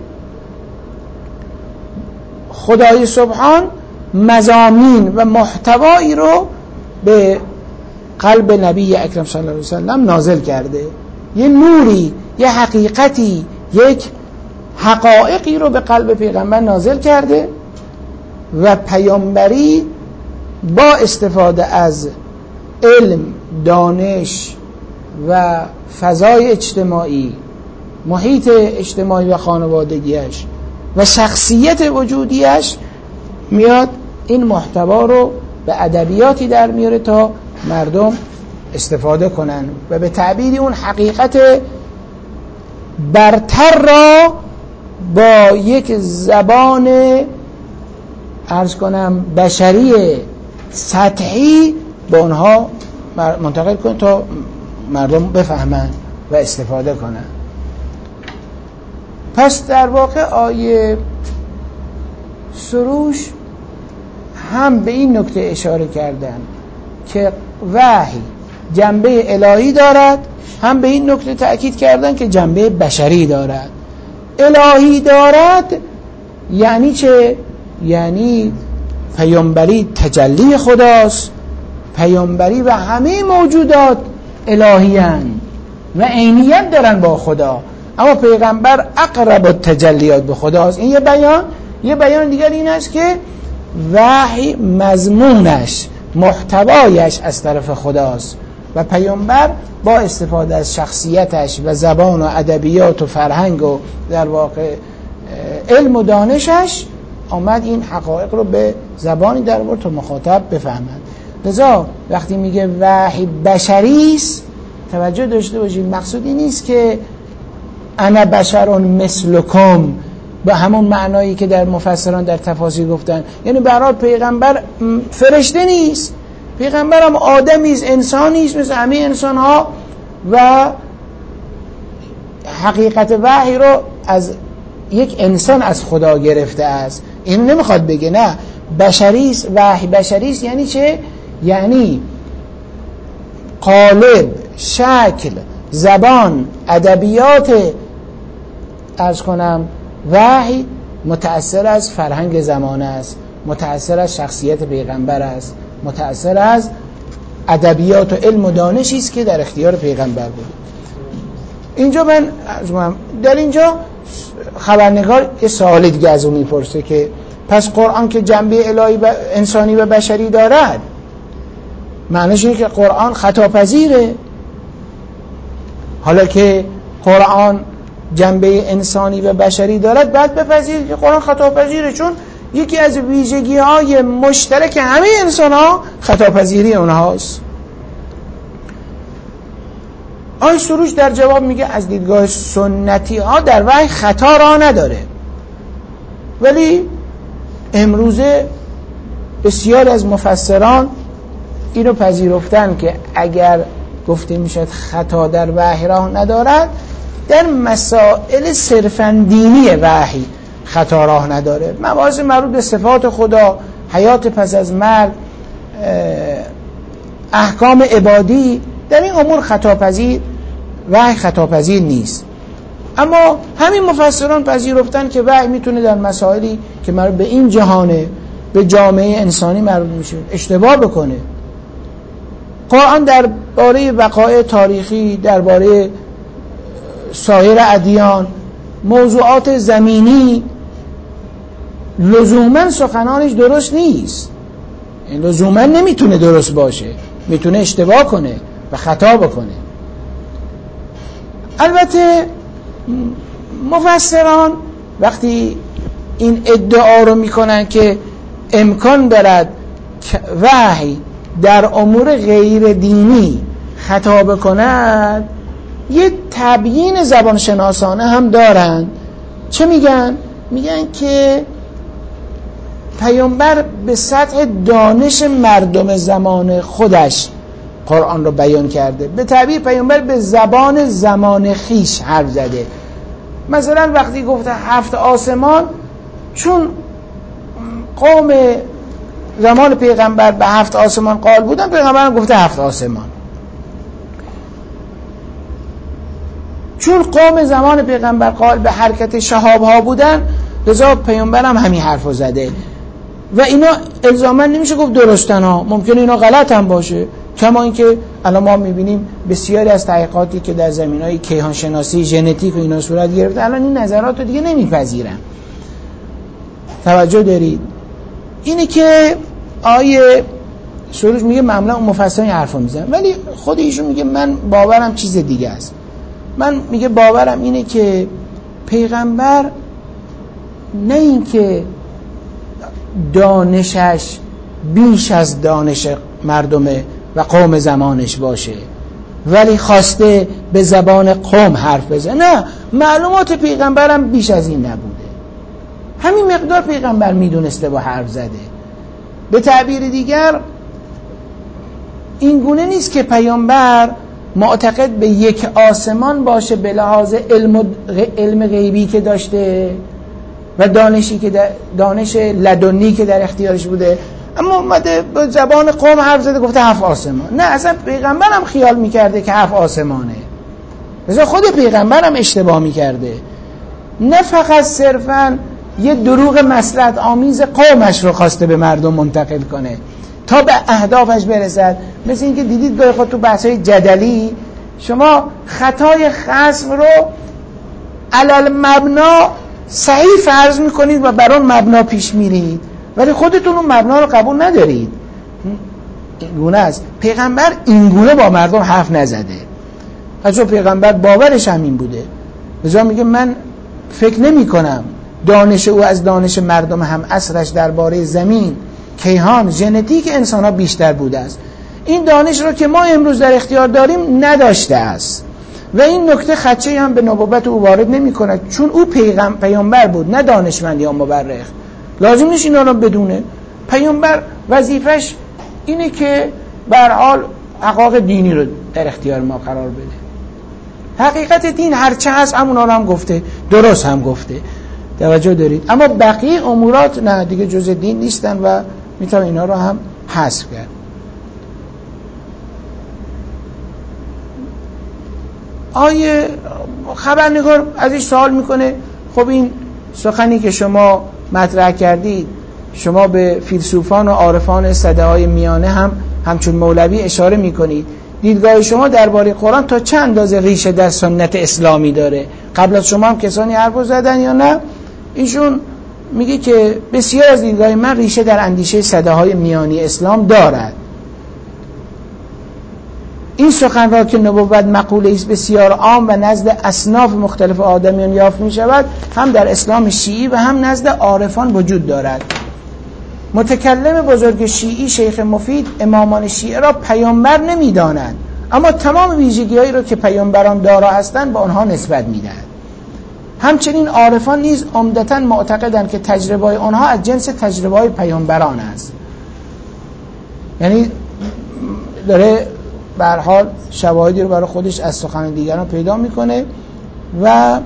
خدای سبحان مضامین و محتوایی رو به قلب نبی اکرم صلی الله علیه وسلم نازل کرده، یه نوری، یه حقیقتی، یک حقایقی رو به قلب پیغمبر نازل کرده و پیامبری با استفاده از علم، دانش و فضای اجتماعی، محیط اجتماعی و خانوادگیش و شخصیت وجودیش میاد این محتوا رو به ادبیاتی در میاره تا مردم استفاده کنن و به تعبیری اون حقیقت برتر را با یک زبان عرض کنم بشری سطحی به اونها منتقل کن تا مردم بفهمن و استفاده کنن. پس در واقع آیه سروش هم به این نکته اشاره کردن که وحی جنبه الهی دارد، هم به این نکته تأکید کردن که جنبه بشری دارد. الهی دارد یعنی چه؟ یعنی پیامبری تجلی خداست، پیامبری و همه موجودات الهی هستند و عینیت دارن با خدا، اما پیغمبر اقرب التجلیات به خداست. این یه بیان. یه بیان دیگر این است که وحی مضمونش، محتوایش از طرف خداست و پیامبر با استفاده از شخصیتش و زبان و ادبیات و فرهنگ و در واقع علم و دانشش آمد این حقایق رو به زبانی در آورد تا مخاطب بفهمند. لذا وقتی میگه وحی بشری است توجه داشته باشید، مقصود این نیست که انا بشر مثلکم به همون معنایی که در مفسران در تفاسیر گفتن، یعنی به هر حال پیغمبر فرشته نیست، پیغمبر هم آدمی است، انسانی است مثل همه انسان ها و حقیقت وحی رو از یک انسان از خدا گرفته است. اینو نمیخواد بگه نه بشری است، وحی بشری است. یعنی چه؟ یعنی قالب، شکل، زبان، ادبیات عرض کنم وحی متأثر از فرهنگ زمانه است، متأثر از شخصیت پیغمبر است، متأثر از ادبیات و علم و دانشی است که در اختیار پیغمبر بود. اینجا من در اینجا خبرنگار یه سوال دیگه از اون میپرسه که پس قرآن که جنبه الهی و انسانی و بشری دارد معنیش اینه که قرآن خطاپذیره؟ حالا که قرآن جنبه انسانی و بشری دارد باید بپذیرید که قرآن خطاپذیره، چون یکی از ویژگی های مشترک همه انسان ها خطاپذیری اونهاست. آیه سروش در جواب میگه از دیدگاه سنتی ها در وحی خطا را نداره، ولی امروزه بسیار از مفسران اینو پذیرفتن که اگر گفته میشد خطا در وحی راه ندارد، در مسائل صرفاً دینی وحی خطا راه نداره. مباحث مربوط به صفات خدا، حیات پس از مرگ، احکام عبادی، در این امور خطاپذیر وحی خطاپذیر نیست. اما همین مفسران پذیرفتن که وحی میتونه در مسائلی که مربوط به این جهانه، به جامعه انسانی مربوط میشه، اشتباه بکنه. قرآن درباره وقایع تاریخی، درباره سایر ادیان، موضوعات زمینی لزوما سخنانش درست نیست، لزوما نمیتونه درست باشه، میتونه اشتباه کنه و خطا بکنه. البته مفسران وقتی این ادعا رو میکنن که امکان دارد وحی در امور غیر دینی خطاب کند، یه تبیین زبان شناسانه هم دارن. چه میگن؟ میگن که پیامبر به سطح دانش مردم زمان خودش قرآن رو بیان کرده، به تعبیر پیامبر به زبان زمان خیش حرف زده. مثلا وقتی گفته هفت آسمان، چون قوم زمان پیغمبر به هفت آسمان قائل بودن، پیغمبر هم گفته هفت آسمان. چون قوم زمان پیغمبر قائل به حرکت شهاب ها بودن، لذا پیغمبر هم همین حرف رو زده. و اینا الزاما نمیشه گفت درستن ها، ممکنه اینا غلط هم باشه. کما اینکه الان ما میبینیم بسیاری از تحقیقاتی که در زمینهای کیهان شناسی ژنتیک و اینا صورت گرفته، الان این نظرات رو دیگه نمیپذیرن. توجه دارید؟ اینه که آیه سروش میگه معمولا اون مفسرین حرفا میزنن، ولی خود ایشون میگه من باورم چیز دیگه است. من میگه باورم اینه که پیغمبر نه این که دانشش بیش از دانش مردم و قوم زمانش باشه، ولی خواسته به زبان قوم حرف بزنه. نه، معلومات پیغمبرم بیش از این نبوده، همین مقدار پیغمبر میدونسته با حرف زده. به تعبیر دیگر این گونه نیست که پیامبر معتقد به یک آسمان باشه به لحاظ علم, علم غیبی که داشته و دانشی که دانش لدنی که در اختیارش بوده، اما اومده به زبان قوم حرف زده گفته هفت آسمان. نه، اصلا پیغمبر هم خیال میکرده که هفت آسمانه، مثلا خود پیغمبر هم اشتباه میکرده، نه فقط صرفاً یه دروغ مصلحت آمیز قومش رو خواسته به مردم منتقل کنه تا به اهدافش برسد. مثل اینکه دیدید گاهی خود تو بحث‌های جدلی شما خطای خصم رو علل مبنا صحیح فرض میکنید و بر اون مبنا پیش میرید، ولی خودتون اون مبنا رو قبول ندارید. این گونه است. پیغمبر این گونه با مردم حرف نزده، چون پیغمبر باورش همین بوده. لذا میگه من فکر نمی کنم دانش او از دانش مردم هم عصرش درباره زمین، کیهان، ژنتیک انسان ها بیشتر بوده است. این دانش رو که ما امروز در اختیار داریم نداشته است و این نکته خدشه هم به نبوت او وارد نمی کند، چون او پیغم پیامبر بود نه دانشمند یا مورخ. لازم نیست اینا رو بدونه. پیامبر وظیفش اینه که به هر حال حقایق دینی رو در اختیار ما قرار بده. حقیقت دین هرچه هست همونا رو هم گفته، درست هم گفته. توجه دارید؟ اما بقیه امورات نه، دیگه جزء دین نیستن و میتونه اینا رو هم حذف کرد. آیه خبرنگار ازش سوال میکنه خب این سخنی که شما مطرح کردید، شما به فیلسوفان و عارفان سده‌های میانه هم همچون مولوی اشاره میکنید، دیدگاه شما درباره قرآن تا چه اندازه ریشه در سنت اسلامی داره؟ قبل از شما هم کسانی حرف زدن یا نه؟ ایشون میگه که بسیار از دیدگاه من ریشه در اندیشه سده‌های میانی اسلام دارد. این سخن را که نبوت مقوله است بسیار عام و نزد اصناف مختلف آدمیان یافت می شود، هم در اسلام شیعی و هم نزد عارفان وجود دارد. متکلم بزرگ شیعی شیخ مفید امامان شیعه را پیامبر نمی داند، اما تمام ویژگی‌هایی را که پیامبران دارا هستند به آنها نسبت می دهد. همچنین عارفان نیز عمدتاً معتقدند که تجربه آنها از جنس تجربه های پیامبران است. یعنی داره به هر حال شواهدی رو برای خودش از سخن دیگران پیدا میکنه و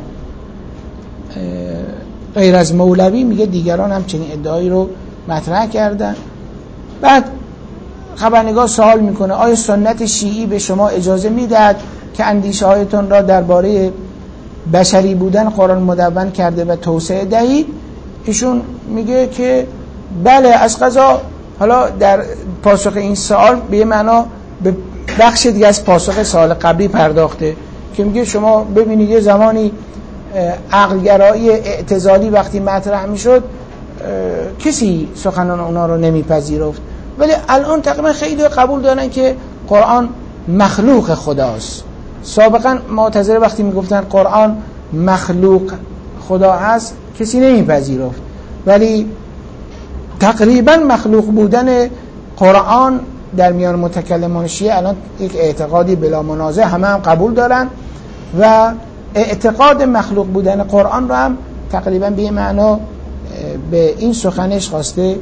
غیر از مولوی میگه دیگران هم چنین ادعایی رو مطرح کردن. بعد خبرنگار سوال میکنه آیا سنت شیعی به شما اجازه میدهد که اندیشه هایتون را درباره بشری بودن قرآن مدون کرده و توسعه دهید؟ ایشون میگه که بله، از قضا حالا در پاسخ این سوال به یه معنا به بخش دیگه از پاسخ سوال قبلی پرداخته که میگه شما ببینید یه زمانی عقلگرایی اعتزالی وقتی مطرح میشد کسی سخنان اونا رو نمیپذیرفت، ولی الان تقریبا خیلی قبول دارن که قرآن مخلوق خداست. سابقا معتزله وقتی میگفتن قرآن مخلوق خدا هست کسی نمیپذیرفت، ولی تقریبا مخلوق بودن قرآن در میان متکلمان شیعه الان یک اعتقادی بلا منازع همه هم قبول دارن و اعتقاد مخلوق بودن قرآن رو هم تقریبا به معنا به این سخنش خواسته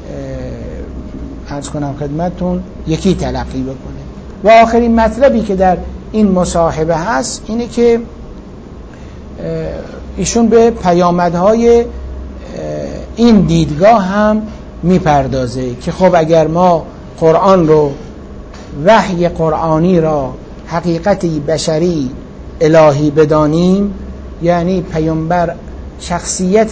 عرض کنم خدمتتون یکی تلقی بکنه. و آخرین مطلبی که در این مصاحبه هست اینه که ایشون به پیامدهای این دیدگاه هم میپردازه که خب اگر ما قرآن رو وحی قرآنی را حقیقتی بشری الهی بدانیم، یعنی پیامبر شخصیت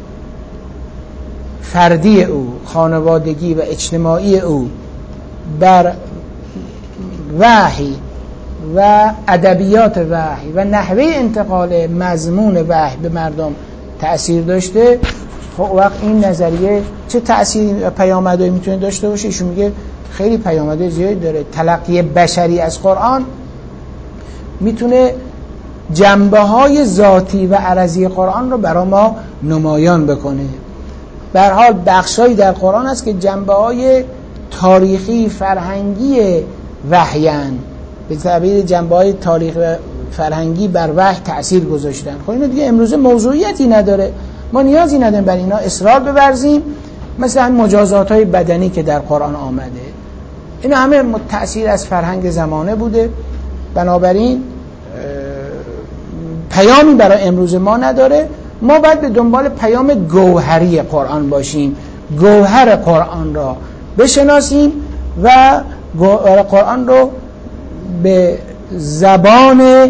فردی او، خانوادگی و اجتماعی او بر وحی و ادبیات وحی و نحوه انتقال مضمون وحی به مردم تأثیر داشته، خب وقت این نظریه چه تأثیری پیامدهایی میتونه داشته باشه؟ ایشون میگه خیلی پیامدهای زیادی داره. تلقی بشری از قرآن میتونه جنبه‌های ذاتی و عرضی قرآن رو برای ما نمایان بکنه. به هر حال بخشایی در قرآن هست که جنبه‌های تاریخی فرهنگی وحیان، به تعبیر جنبه‌های تاریخی و فرهنگی بر وحی تأثیر گذاشتن. خب اینا دیگه امروزه موضوعیتی نداره، ما نیازی نداریم بر اینا اصرار بورزیم. مثل همین مجازات‌های بدنی که در قرآن آمده، اینا همه تأثیر از فرهنگ زمانه بوده، بنابراین پیامی برای امروز ما نداره. ما باید به دنبال پیام گوهری قرآن باشیم، گوهر قرآن را بشناسیم و قرآن رو به زبان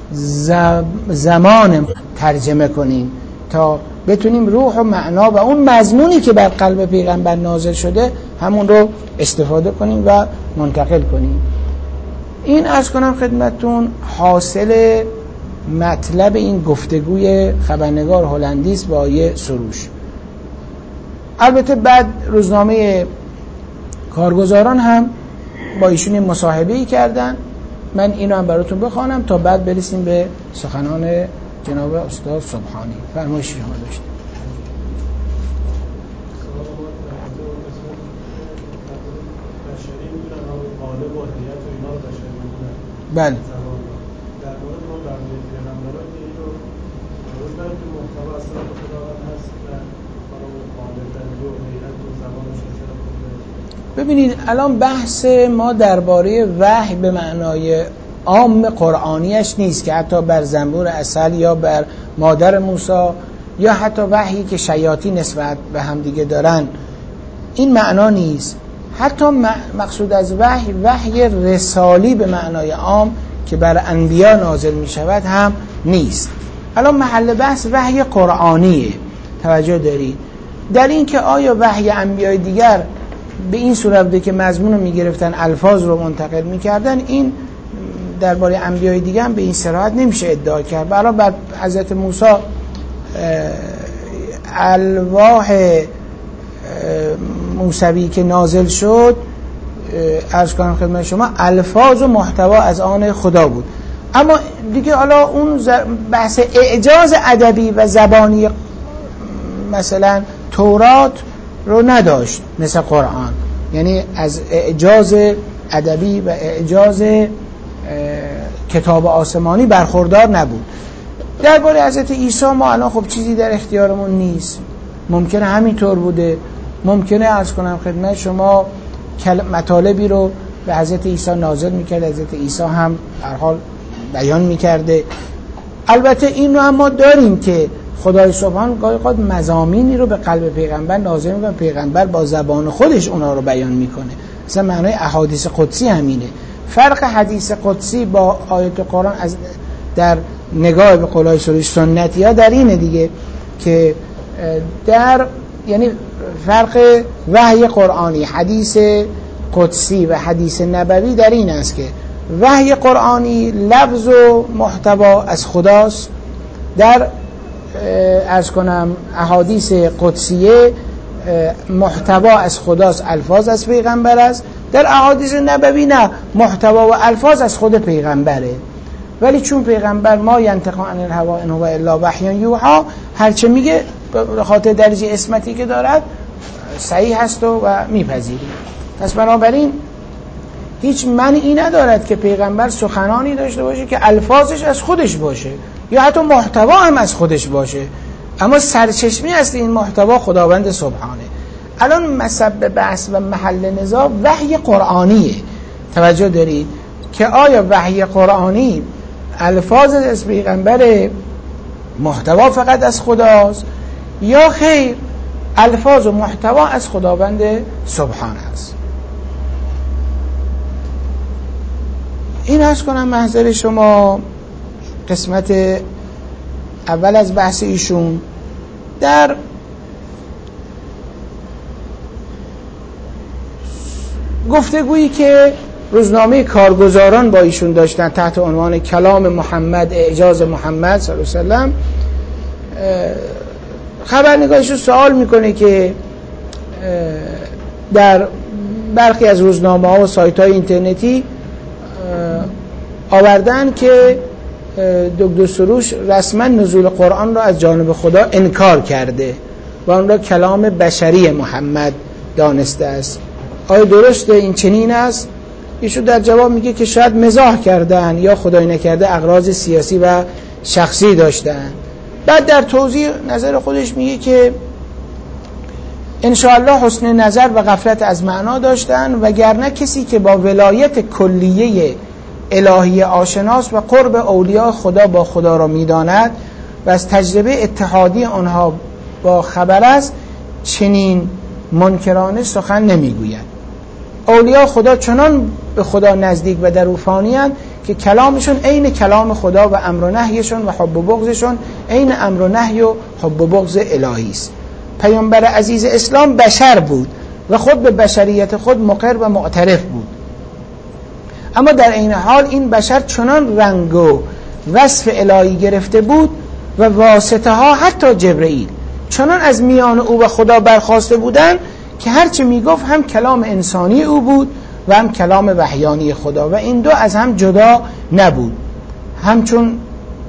زمان ترجمه کنیم تا بتونیم روح و معنا و اون مضمونی که بر قلب پیغمبر نازل شده همون رو استفاده کنیم و منتقل کنیم. این عرض کنم خدمتتون حاصل مطلب این گفتگوی خبرنگار هلندیس با آیه سروش. البته بعد روزنامه کارگزاران هم با ایشون مصاحبه‌ای کردن، من اینو هم براتون بخوانم تا بعد برسیم به سخنان جناب استاد سبحانی. فرمایش شما داشتید. بله. ببینید الان بحث ما درباره وحی به معنای عام قرآنیش نیست که حتی بر زنبور عسل یا بر مادر موسی یا حتی وحیی که شیاطین نسبت به هم دیگه دارن، این معنا نیست. حتی مقصود از وحی وحی رسالی به معنای عام که بر انبیا نازل می شود هم نیست. الان محل بحث وحی قرآنیه. توجه دارید در این که آیا وحی انبیای دیگر به این صورت بوده که مضمون رو می گرفتن الفاظ رو منتقل می کردن، این درباره انبیای دیگر هم به این صراحت نمیشه ادعا کرد. برای بر حضرت موسی الواح موسوی که نازل شد، عرض کنم خدمت شما الفاظ و محتوا از آن خدا بود، اما دیگه حالا اون بحث اعجاز ادبی و زبانی مثلا تورات رو نداشت مثل قرآن، یعنی از اعجاز ادبی و اعجاز کتاب آسمانی برخوردار نبود. درباره حضرت عیسی ما الان خب چیزی در اختیارمون نیست، ممکنه همینطور بوده، ممکنه عرض کنم خدمت شما مطالبی رو به حضرت عیسی نازل میکرد، حضرت عیسی هم هر حال بیان میکرده. البته این رو هم ما داریم که خدای سبحان گاهی اوقات مضامینی رو به قلب پیغمبر نازل میکنه، پیغمبر با زبان خودش اونا رو بیان میکنه. مثلا معنای احادیث قدسی همینه. فرق حدیث قدسی با آیات قرآن از در نگاه به قولای سروش سنتی ها در اینه دیگه که در یعنی فرق وحی قرآنی، حدیث قدسی و حدیث نبوی در این است که وحی قرآنی لفظ و محتوا از خداست، در عرض کنم احادیث قدسیه محتوا از خداست، الفاظ از پیغمبر است. در احادیث نبوی نه، محتوا و الفاظ از خود پیغمبره. ولی چون پیغمبر ما ینطق عن الهوا ان هو الا وحی یوحی، هرچه میگه به خاطر درجه اسمتی که دارد صحیح هست و, و میپذیریم. پس بنابراین هیچ معنی ندارد که پیغمبر سخنانی داشته باشه که الفاظش از خودش باشه یا حتی محتوا هم از خودش باشه، اما سرچشمه اصلی این محتوا خداوند سبحانه. الان مسبب بحث و محل نزاع وحی قرآنیه. توجه دارید که آیا وحی قرآنی الفاظ از پیغمبر محتوا فقط از خداست یا خیر الفاظ و محتوا از خداوند سبحانه است؟ این عرض کنم محضر شما قسمت اول از بحث ایشون. در گفتگویی که روزنامه کارگزاران با ایشون داشتن تحت عنوان کلام محمد، اعجاز محمد صلی الله علیه و سلم، خبرنگارشون سوال میکنه که در برخی از روزنامه ها و سایت های اینترنتی آوردن که دکتر سروش رسما نزول قرآن را از جانب خدا انکار کرده و آن را کلام بشری محمد دانسته است. آیا درسته این چنین است؟ ایشون در جواب میگه که شاید مزاح کردن یا خدای نکرده اغراض سیاسی و شخصی داشتن. بعد در توضیح نظر خودش میگه که انشاءالله حسن نظر و غفلت از معنا داشتن، وگرنه کسی که با ولایت کلیه الهی آشناس و قرب اولیاء خدا با خدا را میداند و از تجربه اتحادی آنها با خبر است، چنین منکرانه سخن نمیگوید. اولیاء خدا چنان به خدا نزدیک و در او فانی‌اند که کلامشون عین کلام خدا و امر و نهیشون و حب و بغضشون عین امر و نهی و حب و بغض الهی است. پیامبر عزیز اسلام بشر بود و خود به بشریت خود مقر و معترف بود، اما در این حال این بشر چنان رنگ و وصف الهی گرفته بود و واسطه ها حتی جبرئیل چنان از میان او و خدا برخاسته بودند که هرچه میگفت هم کلام انسانی او بود و هم کلام وحیانی خدا و این دو از هم جدا نبود. همچون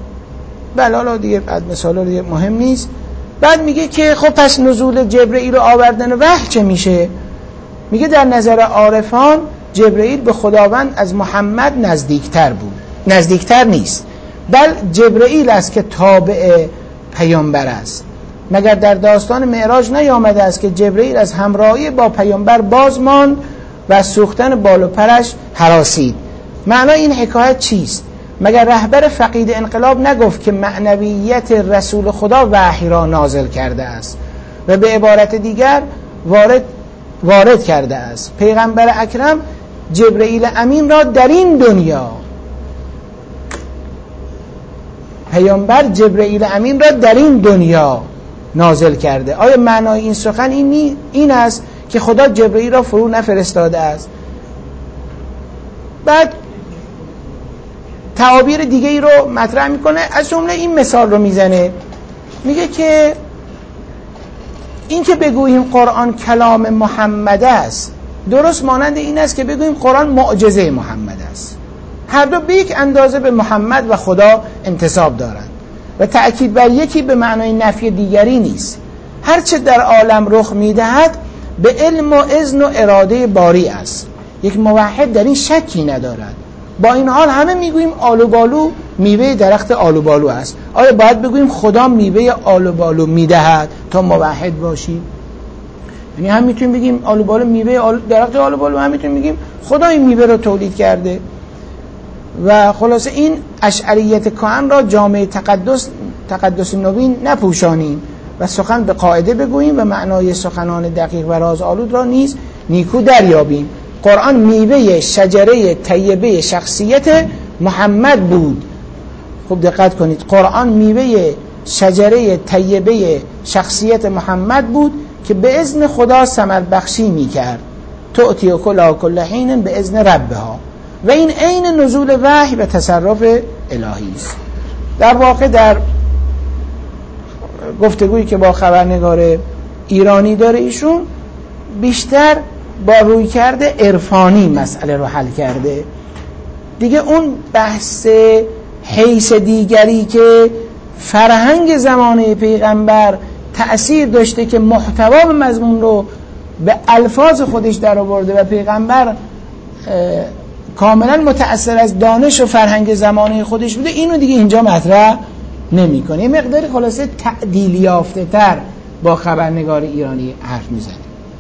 بلالا دیگه بعد مثالا دیگه مهم نیست. بعد میگه که خب پس نزول جبرئیل و آوردن وحی چه میشه؟ میگه در نظر عارفان جبرئیل به خداوند از محمد نزدیکتر بود. نزدیکتر نیست، بل جبرئیل است که تابع پیامبر است. مگر در داستان معراج نیامده است که جبرئیل از همراهی با پیامبر باز ماند و از سوختن بال و پرش هراسید. معنای این حکایت چیست؟ مگر رهبر فقید انقلاب نگفت که معنویت رسول خدا وحی را نازل کرده است و به عبارت دیگر وارد وارد کرده است؟ پیغمبر اکرم جبرئیل امین را در این دنیا پیامبر جبرئیل امین را در این دنیا نازل کرده. آیا معنای این سخن این این است که خدا جبرئیل را فرو نفرستاده است؟ بعد تعابیر دیگه ای رو مطرح میکنه، از جمله این مثال رو میزنه، میگه که این که بگوییم قرآن کلام محمد است درست مانند این است که بگوییم قرآن معجزه محمد است. هر دو به یک اندازه به محمد و خدا انتساب دارند و تأکید بر یکی به معنای نفی دیگری نیست. هرچه در عالم رخ میدهد به علم و اذن و اراده باری است. یک موحد در این شکی ندارد. با این حال همه میگوییم آلوبالو میوه درخت آلوبالو است. آیا باید بگوییم خدا میوه آلوبالو میدهد تا موحد باشیم؟ یعنی هم میتونیم بگیم آلوبالو میوه آلو درخت آلوبالو، هم میتونیم بگیم خدا این میوه رو تولید کرده. و خلاصه این اشعریت کهن را جامعه تقدس تقدس نوین نپوشانیم و سخن به قاعده بگوییم و معنای سخنان دقیق و رازآلود را نیز نیکو دریابیم. قرآن میوه شجره طیبه شخصیت محمد بود. خوب دقت کنید، قرآن میوه شجره طیبه شخصیت محمد بود که به اذن خدا ثمر بخشی میکرد. تؤتی کلها کل حین به اذن ربها. و این عین نزول وحی و تصرف الهی است. در واقع در گفتگویی که با خبرنگار ایرانی داره ایشون بیشتر با رویکرد عرفانی مسئله رو حل کرده دیگه. اون بحث حیث دیگری که فرهنگ زمانه پیغمبر تأثیر داشته که محتوا و مضمون رو به الفاظ خودش در آورده و پیغمبر کاملا متأثر از دانش و فرهنگ زمانه خودش بوده، اینو دیگه اینجا مطرح نمی‌کنه. یه مقدار خلاصه تعدیل یافته تر با خبرنگار ایرانی حرف میزنه.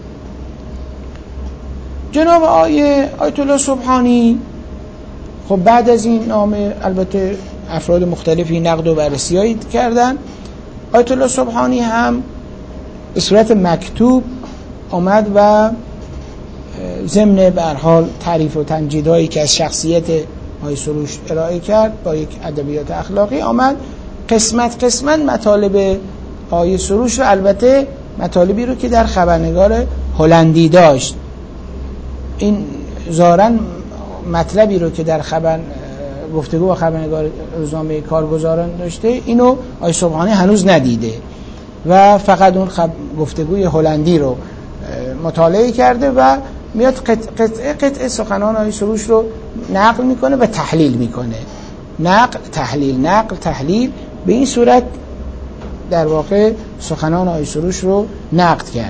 جناب آیه آیت الله سبحانی خب بعد از این نامه البته افراد مختلفی نقد و بررسی‌هایی کردن. آیت الله سبحانی هم به صورت مکتوب آمد و ضمن به هر حال تعریف و تمجیدهایی که از شخصیت آیه سروش ارائه کرد با یک ادبیات اخلاقی آمد قسمت قسمت مطالب آیه سروش و البته مطالبی رو که در خبرنگار هلندی داشت، این ظاهراً مطلبی رو که در خبر گفتگو با خبرنگار روزنامه کارگزاران داشته اینو آیه سبحانی هنوز ندیده و فقط اون خب گفتگوی هلندی رو مطالعه کرده و میاد قطعه قطعه سخنان آیه سروش رو نقل میکنه و تحلیل میکنه. نقل تحلیل نقل تحلیل به این صورت در واقع سخنان آیه سروش رو نقد کرده.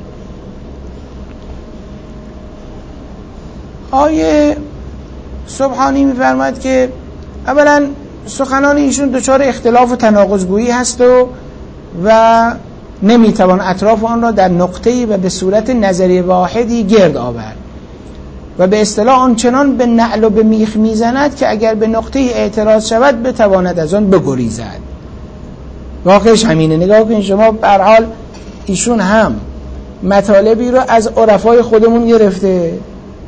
آیه سبحانی میفرماید که اولا سخنان ایشون دچار اختلاف و تناقض‌گویی هست و و نمیتوان اطراف آن را در نقطه‌ای و به صورت نظری واحدی گرد آورد و به اصطلاح آنچنان به نعل و به میخ میزند که اگر به نقطه‌ای اعتراض شود بتواند از آن بگریزد. واقعش همینه. نگاه کنید شما، به هر حال ایشون هم مطالبی رو از عرفای خودمون گرفته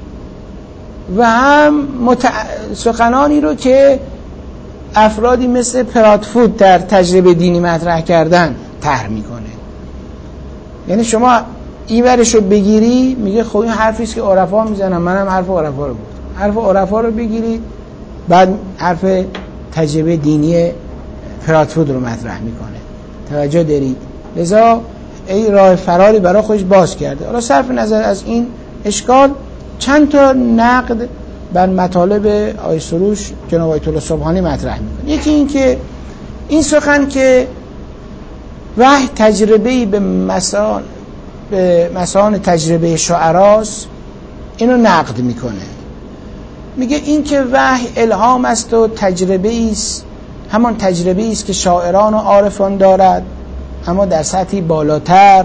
و هم متع... سخنانی رو که افرادی مثل پراتفود در تجربه دینی مطرح کردن طرح میکنه. یعنی شما این ورش رو بگیری میگه خب این حرفی است که عرفا میزنن، منم حرف عرفا رو گفتم. حرف عرفا رو بگیرید بعد حرف تجربه دینی پراتفود رو مطرح میکنه. توجه دارید؟ لذا این راه فراری برای خودش باز کرده. حالا صرف نظر از این اشکال چند تا نقد بر مطالب آیه سروش جناب آیت الله سبحانی مطرح میکنه. یکی این که این سخن که وحی تجربه‌ای به مسان به مسان تجربه شعراست اینو نقد میکنه. میگه این که وحی الهام است و تجربه‌ای است، همان تجربه‌ای است که شاعران و عارفان دارد اما در سطحی بالاتر.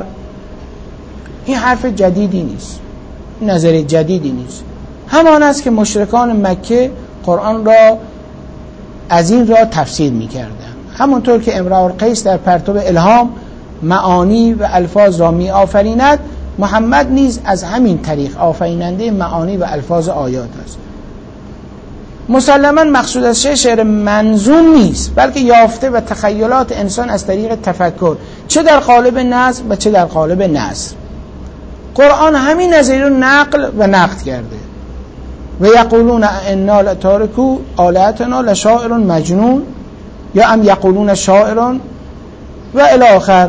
این حرف جدیدی نیست، نظر جدیدی نیست. همان است که مشرکان مکه قرآن را از این را تفسیر می‌کردند. همونطور که امرؤ القیس در پرتو الهام معانی و الفاظ را می آفریند، محمد نیز از همین طریق آفریننده معانی و الفاظ آیات است. مسلماً مقصود از شعر منظوم نیست، بلکه یافته و تخیلات انسان از طریق تفکر، چه در قالب نظم و چه در قالب نثر. قرآن همین نظری رو نقل و نقد کرده. و یقولون انا لتارکو آلهتنا لشاعر مجنون یا ام یقولون شاعر و الی آخر.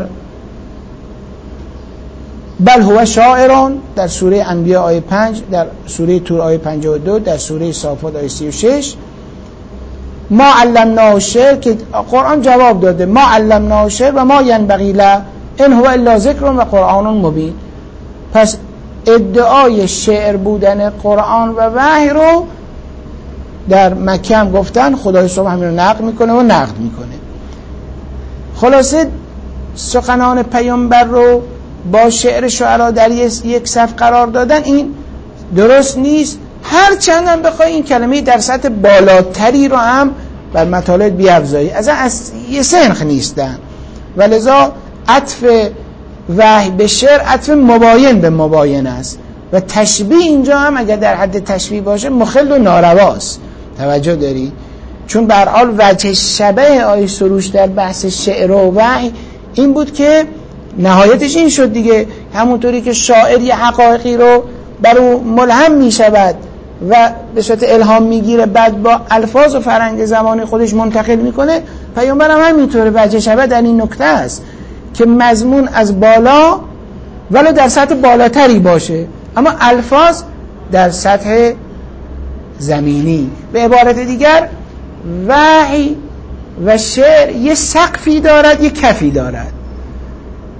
بل هو شاعر در سوره انبیاء آیه پنج، در سوره طور آیه پنجاه و دو، در سوره صافات آیه سی و شش. ما علمناه الشعر که قرآن جواب داده ما علمناه الشعر و ما ینبغی له ان هو الا ذکر و قرآن مبین. پس ادعای شعر بودن قرآن و وحی رو در مکه هم گفتن، خدای صبح همین رو نقد میکنه و نقد میکنه. خلاصه سخنان پیامبر رو با شعر شعرا در یک صف قرار دادن این درست نیست. هر چند هم بخوای این کلمه در سطح بالاتری رو هم بر مطالب بیافزایی، از از یه سنخ نیستن و لذا عطف وحی به شعر عطف مباین به مباین است و تشبیه اینجا هم اگر در حد تشبیه باشه مخل و نارواست. توجه داری؟ چون به هر حال وجه شبه آیه سروش در بحث شعر و وحی این بود که نهایتش این شد دیگه، همونطوری که شاعر یه حقایقی رو بر او ملهم می شود و به صورت الهام میگیره بعد با الفاظ و فرهنگ زمانی خودش منتقل میکنه، پیامبر هم همینطوره. وجه شبه در این نکته است که مضمون از بالا ولو در سطح بالاتری باشه اما الفاظ در سطح زمینی. به عبارت دیگر وحی و شعر یه سقفی دارد یه کفی دارد.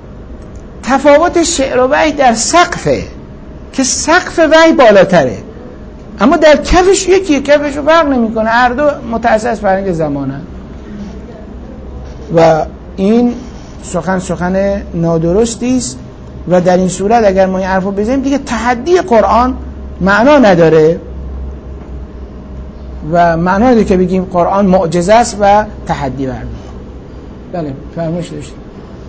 تفاوت شعر و وحی در سقفه که سقف وحی بالاتره، اما در کفش یکیه، کفش رو فرق نمی کنه، هر دو متأثر از فرهنگ زمانه و این سخن سخن نادرستی است و در این صورت اگر ما این حرف رو بزنیم دیگه تحدی قرآن معنا نداره و معنا نداره که بگیم قرآن معجزه است و تحدی برداریم. بله فرمایش داشتید.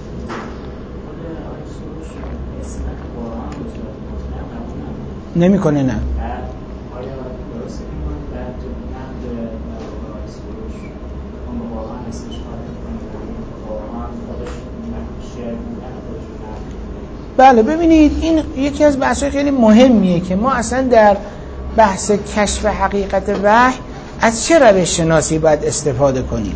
نمی کنه نه. بله ببینید این یکی از بحث‌های خیلی مهمیه که ما اصلا در بحث کشف حقیقت وحی از چه روش شناسی باید استفاده کنیم.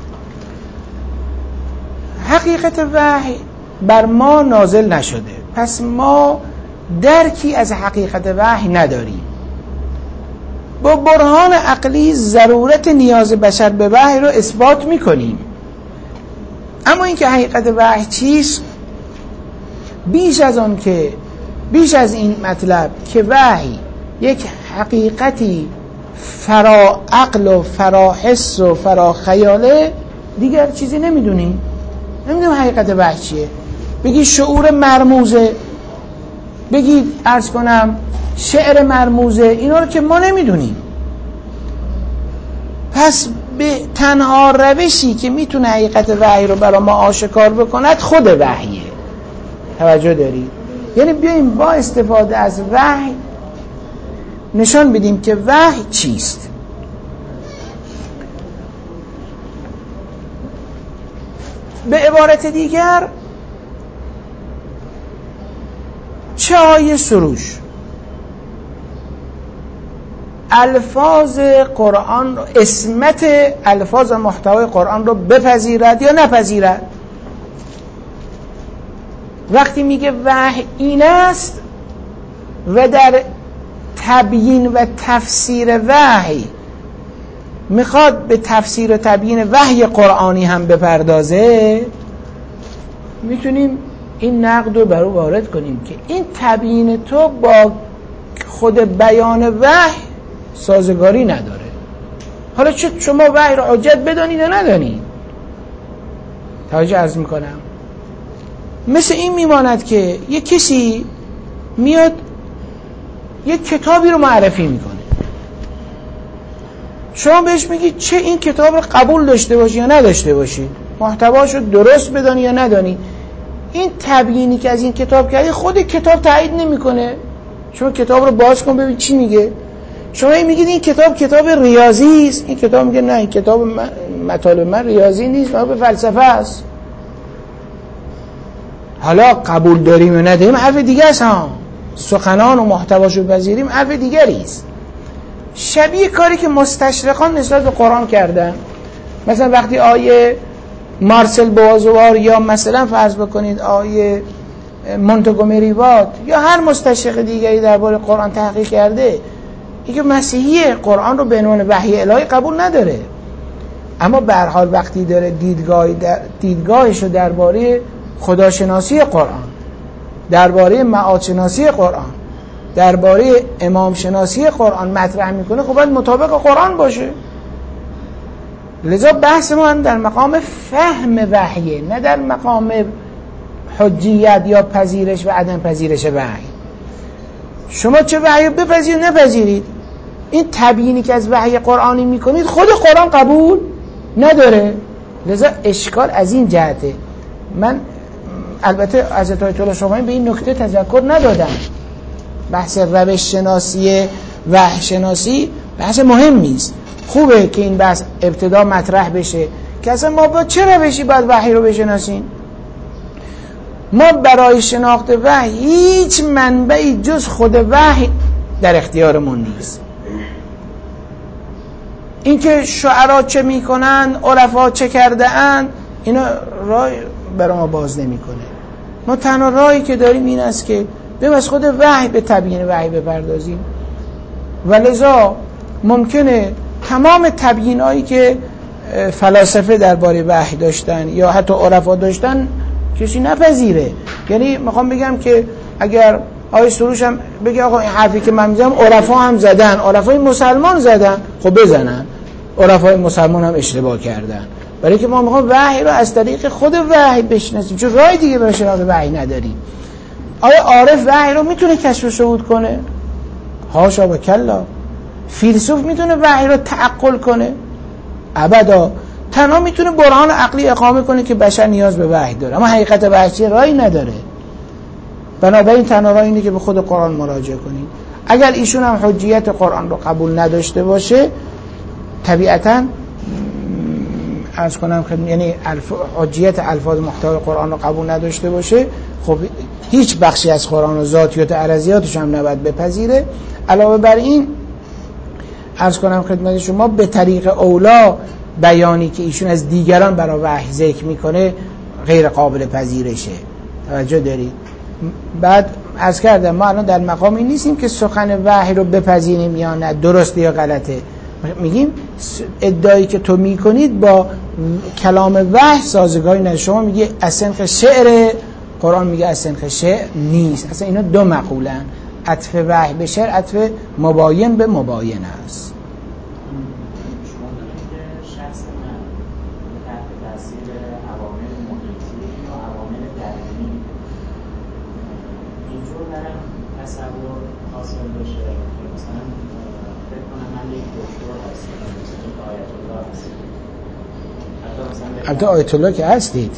حقیقت وحی بر ما نازل نشده، پس ما درکی از حقیقت وحی نداریم. با برهان عقلی ضرورت نیاز بشر به وحی رو اثبات میکنیم، اما اینکه حقیقت وحی چیست، بیش از آن که بیش از این مطلب که وحی یک حقیقتی فرا عقل و فرا حس و فرا خیاله، دیگر چیزی نمیدونیم. نمیدونیم حقیقت وحی چیه. بگی شعور مرموزه، بگید عرض کنم شعر مرموزه، اینا رو که ما نمیدونیم. پس به تنها روشی که میتونه حقیقت وحی رو برای ما آشکار بکند خود وحیه. توجه دارید؟ یعنی بیاییم با استفاده از وحی نشان بدیم که وحی چیست. به عبارت دیگر چه آیه سروش الفاظ قرآن رو، اسمت الفاظ محتوای قرآن رو بپذیرد یا نپذیرد. وقتی میگه وحی این است و در تبیین و تفسیر وحی میخواد به تفسیر و تبیین وحی قرآنی هم بپردازه، میتونیم این نقد رو بر او وارد کنیم که این تبیین تو با خود بیان وحی سازگاری نداره. حالا چه شما وحی رو حجت بدانید یا ندانید. توجه عرض میکنم. مثل این میماند که یک کسی میاد یک کتابی رو معرفی میکنه، شما بهش میگید چه این کتاب رو قبول داشته باشی یا نداشته باشی، محتواش رو درست بدانی یا ندانی. این تبیینی که از این کتاب کردی خود کتاب تایید نمیکنه. شما کتاب رو باز کن ببین چی میگه. شما میگید این کتاب کتاب ریاضی است، این کتاب میگه نه این کتاب من مطالب من ریاضی نیست، مطالب فلسفه است. حالا قبول داریم یا نداریم حرف دیگه است ها. سخنان و محتواشو بپذیریم حرف دیگری است. شبیه کاری که مستشرقان نسبت به قرآن کردن، مثلا وقتی آیه مارسل بوازوار یا مثلا فرض بکنید آیه مونتگومری وات یا هر مستشرق دیگری درباره قرآن تحقیق کرده، اینکه مسیحی قرآن رو به عنوان وحی الهی قبول نداره، اما به هر حال وقتی داره دیدگاه در دیدگاهش رو درباره خداشناسی قرآن، درباره معادشناسی قرآن، درباره امام شناسی قرآن مطرح میکنه، خب باید مطابق قرآن باشه. لذا بحث ما در مقام فهم وحیه، نه در مقام حجیت یا پذیرش و عدم پذیرش وحی. شما چه وحی بپذیرید نپذیرید، این تبیینی که از وحی قرآنی میکنید خود قرآن قبول نداره. لذا اشکال از این جهته. من البته حضرت آیت الله شامانی به این نکته تذکر ندادم. بحث روش شناسی وحی شناسی بحث مهمی است. خوبه که این بحث ابتدا مطرح بشه که اصلا ما با چه روشی باید وحی رو بشناسیم. ما برای شناخت وحی هیچ منبعی جز خود وحی در اختیارمون نیست. اینکه شعرا چه میکنن، عرفا چه کرده اند، اینا راه برای ما باز نمیکنه. ما تنها راهی که داریم این است که بریم از خود وحی به تبیین وحی بپردازیم و لذا ممکنه تمام تبیینایی که فلاسفه درباره وحی داشتن یا حتی عرفا داشتن کسی نپذیره، یعنی میخوام بگم که اگر آیه سروش هم بگه آقا این حرفی که من میزنم عرفا هم زدن، عرفای مسلمان زدن، خب بزنن، عرفای مسلمان هم اشتباه کردن، برای که ما میخوام وحی رو از طریق خود وحی بشناسیم، چون راه دیگه برای شناخت وحی نداریم. آیا عارف وحی رو میتونه کشف و شهود کنه؟ حاشا و کلا. فیلسوف میتونه وحی رو تعقل کنه؟ ابدا. تنها میتونه برهان عقلی اقامه کنه که بشر نیاز به وحی داره، اما حقیقت وحی چیه راهی نداره. بنابراین تنها راه اینه که به خود قرآن مراجعه کنید. اگر ایشون هم حجیت قرآن رو قبول نداشته باشه، طبیعتاً عرض کنم خدمت، یعنی الف... حجیت الفاظ محتوای قرآن رو قبول نداشته باشه، خب هیچ بخشی از قرآن و ذاتیات عرضیاتش هم نباید بپذیره. علاوه بر این عرض کنم خدمت شما به طریق اولا بیانی که ایشون از دیگران برای وحی ذکر میکنه غیر قابل پذیرشه. توجه دارید؟ بعد عرض کردم ما الان در مقامی نیستیم که سخن وحی رو بپذیریم یا نه، درسته یا غلطه. میگیم ادعایی که تو میکنید با کلام وحی سازگاری نداره. شما میگی از سنخ شعر، قرآن میگه از سنخ شعر نیست. اصلا اینا دو مقولن. عطف وحی به شعر عطف مباین به مباین است. شما دارید که شخص من تحت تاثیر عوامل محیطی یا عوامل درونی اینطور برم تصور حاصل بشه که مثلا فکر کنم من یک دکتر هستم، یک آیت الله هستم، البته آیت الله که هستید،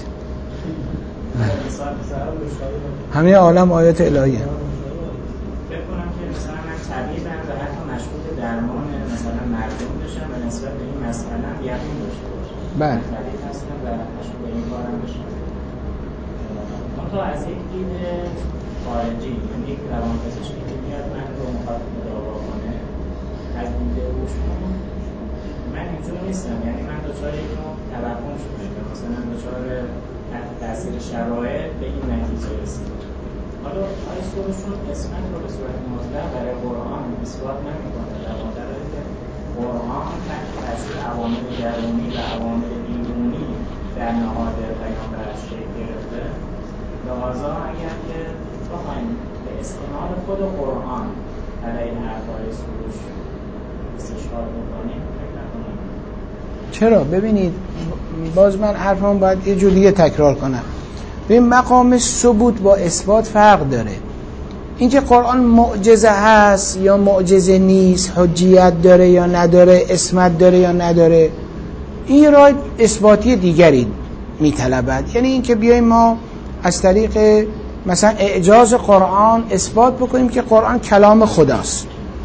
همه عالم آیات الهیه. فکر کنم که مثلا من طبیبم و حتی مشغول درمان مثلا مردم بشم و نسبت به این مسئله یقین داشته باشم. بله. طبیب هستم و مشغول این کارم بشم. منتها از یک دید خارجی، یعنی یک روانپزشکی که میاد من رو مخاطب مداوا کنه، از دید روشون من اینجور نیستم. یعنی من دچار یک نوع توهم شدم، مثلا دچار تحت تاثیر شرایط به این نتیجه رسیدم. حالا آیه سورشون اسمت رو به صورت مطلق برای قرآن اثبات نمی‌کنه، در معتقده که قرآن تحت تاثیر عوامل درونی و عوامل بیرونی در نهاد پیامبرش شکل گرفته. لذا اگر که بخوایم به استناد خود قرآن علیه حرف‌های سروش استشهاد بکنیم، فکر نکنم. چرا؟ ببینید باز من حرفم باید یه جور دیگه تکرار کنم. به مقام ثبوت با اثبات فرق داره. اینکه قرآن معجزه هست یا معجزه نیست، حجیت داره یا نداره، اسمت داره یا نداره، این راه اثباتی دیگری میطلبد. یعنی اینکه بیایم ما از طریق مثلا اعجاز قرآن اثبات بکنیم که قرآن کلام خداست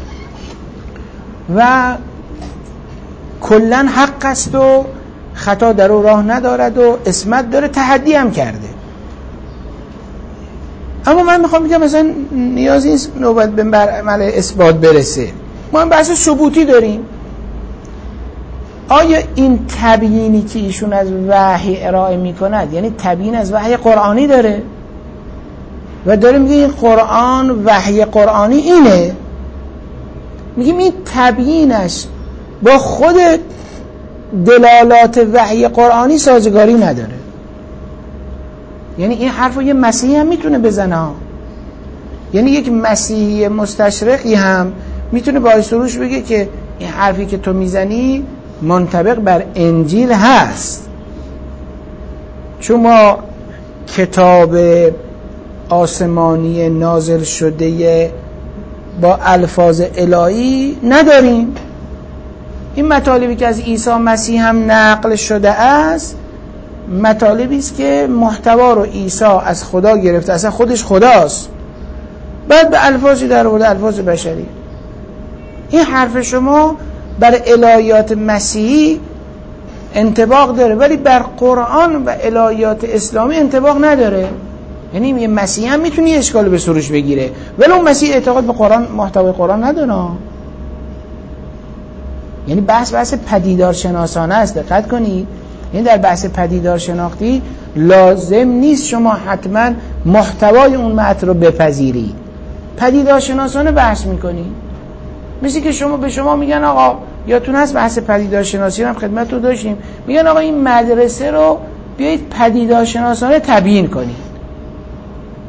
و کلن حق است و خطا در او راه ندارد و اسمت داره، تحدی هم کرده. اما من میخوام بگم مثلا نیازی نیست نوبت به عمل اثبات برسه، ما هم بحث ثبوتی داریم. آیا این تبیینی که ایشون از وحی ارائه میکند یعنی تبیین از وحی قرآنی داره و داره میگه این قرآن وحی قرآنی اینه، میگیم این تبیینش با خود دلالات وحی قرآنی سازگاری نداره. یعنی این حرفو یه مسیحی هم میتونه بزنه ها. یعنی یک مسیحی مستشرقی هم میتونه با سروش بگه که این حرفی که تو میزنی منطبق بر انجیل هست، چون ما کتاب آسمانی نازل شده با الفاظ الهی نداریم. این مطالبی که از عیسی مسیح هم نقل شده است مطالبی است که محتوا رو عیسی از خدا گرفته، اصلا خودش خداست، بعد به الفاظی در آورده، الفاظ بشری. این حرف شما بر الهیات مسیحی انطباق داره ولی بر قرآن و الهیات اسلامی انطباق نداره. یعنی یه مسیحی هم میتونه یه اشکال به سروش بگیره ولی اون مسیح اعتقاد به قرآن، محتوای قرآن نداره. یعنی بحث بحث پدیدار شناسانه است، دقت کنید. یعنی در بحث پدیدار شناختی لازم نیست شما حتما محتوای اون متن رو بپذیرید، پدیدار شناسانه بحث میکنید. مثل که شما به شما میگن آقا یادتون هست بحث پدیدار شناسی رو هم خدمت رو داشتیم، میگن آقا این مدرسه رو بیایید پدیدار شناسانه تبیین کنید.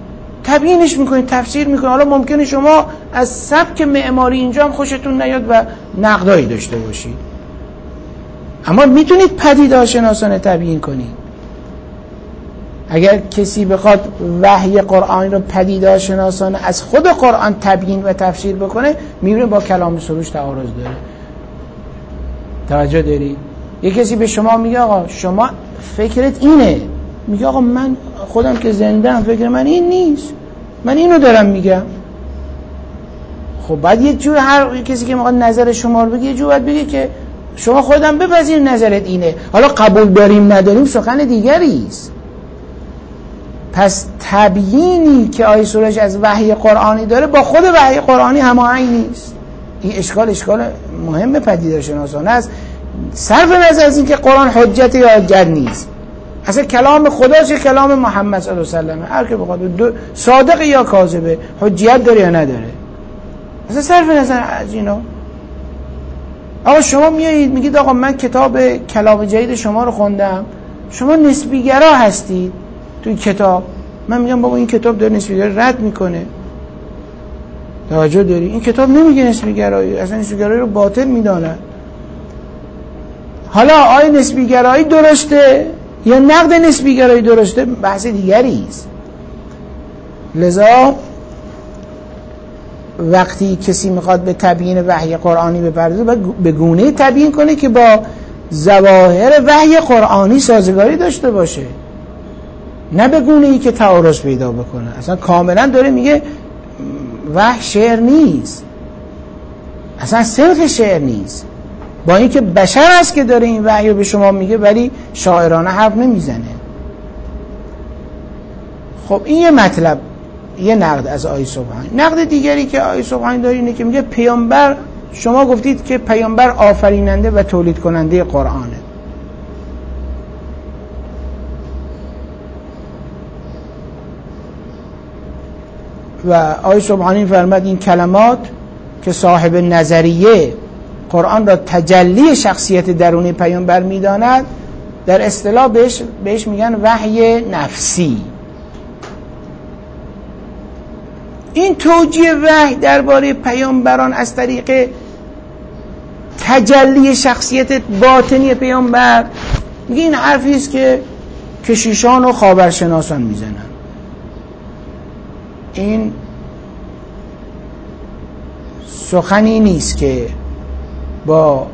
تبیینش میکنید، تفسیر میکنید. حالا ممکنه شما از سبک معماری اینجا هم خوشتون نیاد و نقدایی داشته باشید، اما میتونید پدیده شناسانه تبیین کنید. اگر کسی بخواد وحی قرآن رو پدیده شناسانه از خود قرآن تبیین و تفسیر بکنه، میبینه با کلام سروش تعارض داره. توجه داری؟ یه کسی به شما میگه آقا شما فکرت اینه، میگه آقا من خودم که زنده‌ام فکر من این نیست، من اینو دارم میگم. خب بعد یه جور هر کسی که میخواد نظر شما رو بگه یه جور باید بگه که شما خودم بپذیر نظرت اینه. حالا قبول داریم نداریم سخن دیگری است. پس تبیینی که آیه سورش از وحی قرآنی داره با خود وحی قرآنی هماهنگ نیست. این اشکال اشکال مهم پدیده شناسانه است، صرف نظر از این که قرآن حجت یا حجت نیست. اصلا کلام خدا چه کلام محمد صلی الله علیه و سلم، هر که بخواد صادق یا کاذبه، حجت داره یا نداره، اصلا صرف نظر از اینا. آقا شما میایید میگید آقا من کتاب کلام جدید شما رو خوندم، شما نسبیگرا هستید توی کتاب. من میگم بابا این کتاب داره نسبیگرایی رد میکنه. توجه داری؟ این کتاب نمیگه نسبیگرایی، اصلا نسبیگرایی رو باطل میداند. حالا آیا نسبیگرایی درسته یا نقد نسبیگرایی درسته، بحث دیگری است. لذا وقتی کسی میخواد به تبیین وحی قرآنی بپردازه باید به گونه تبیین کنه که با ظواهر وحی قرآنی سازگاری داشته باشه، نه به گونه ای که تعارض پیدا بکنه. اصلا کاملا داره میگه وحی شعر نیست، اصلا صرف شعر نیست، با اینکه بشر است که داره این وحی رو به شما میگه ولی شاعرانه حرف نمیزنه. خب این یه مطلب، یه نقد از آیه سبحانی. نقد دیگری که آیه سبحانی داره اینه که میگه پیامبر، شما گفتید که پیامبر آفریننده و تولید کننده قرآنه. و آیه سبحانی فرمود این کلمات که صاحب نظریه قرآن را تجلی شخصیت درونی پیامبر میداند، در اصطلاح بهش, بهش میگن وحی نفسی. این توجیه وحی درباره پیامبران از طریق تجلی شخصیت باطنی پیامبر، میگه این حرفی است که کشیشان و خاورشناسان میزنن. این سخنی نیست که با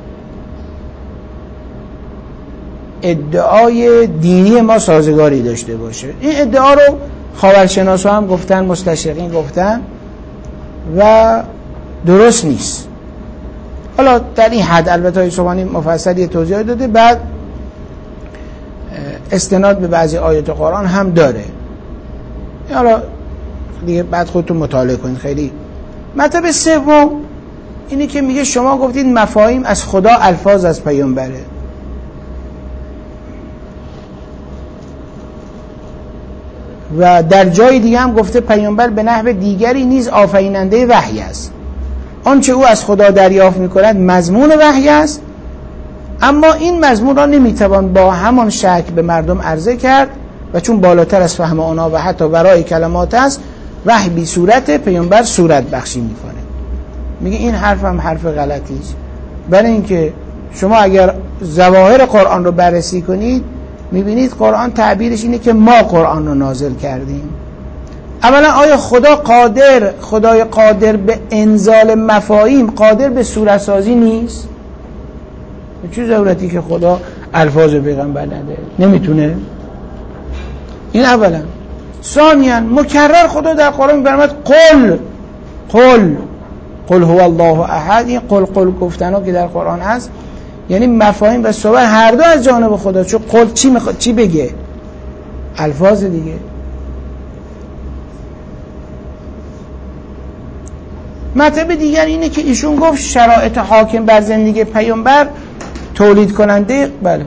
ادعای دینی ما سازگاری داشته باشه. این ادعا رو خاورشناسا هم گفتن، مستشرقین گفتن و درست نیست. حالا در این حد البته های سبحانی مفصلی توضیح داده، بعد استناد به بعضی آیات قرآن هم داره. حالا دیگه بعد خودتون مطالعه کنید. خیلی مطلب سوم اینی که میگه شما گفتید مفاهیم از خدا، الفاظ از پیامبره. و در جای دیگه هم گفته پیامبر به نحو دیگری نیز آفریننده وحی است. آنچه او از خدا دریافت میکند مضمون وحی است، اما این مضمون را نمیتوان با همان شکل به مردم عرضه کرد و چون بالاتر از فهم آنها و حتی ورای کلمات است، وحی بی صورت، پیامبر صورت بخشی میکنه. میگه این حرف هم حرف غلطی است، برای اینکه شما اگر ظواهر قرآن رو بررسی کنید میبینید قرآن تعبیرش اینه که ما قرآن رو نازل کردیم. اولا آیا خدا قادر خدای قادر به انزال مفاهیم، قادر به صورت سازی نیست؟ چه ضرورتی که خدا الفاظ پیغمبر نده؟ نمیتونه؟ این اولا. ثانیا مکرر خدا در قرآن میفرماید قل قل قل هو الله احد. این قل قل گفتنها که در قرآن هست یعنی مفاهیم و صحبت هر دو از جانب خدا. چون قل چی میخواد چی بگه؟ الفاظ دیگه. مطلب دیگر اینه که ایشون گفت شرایط حاکم بر زندگی پیامبر تولید کننده. بله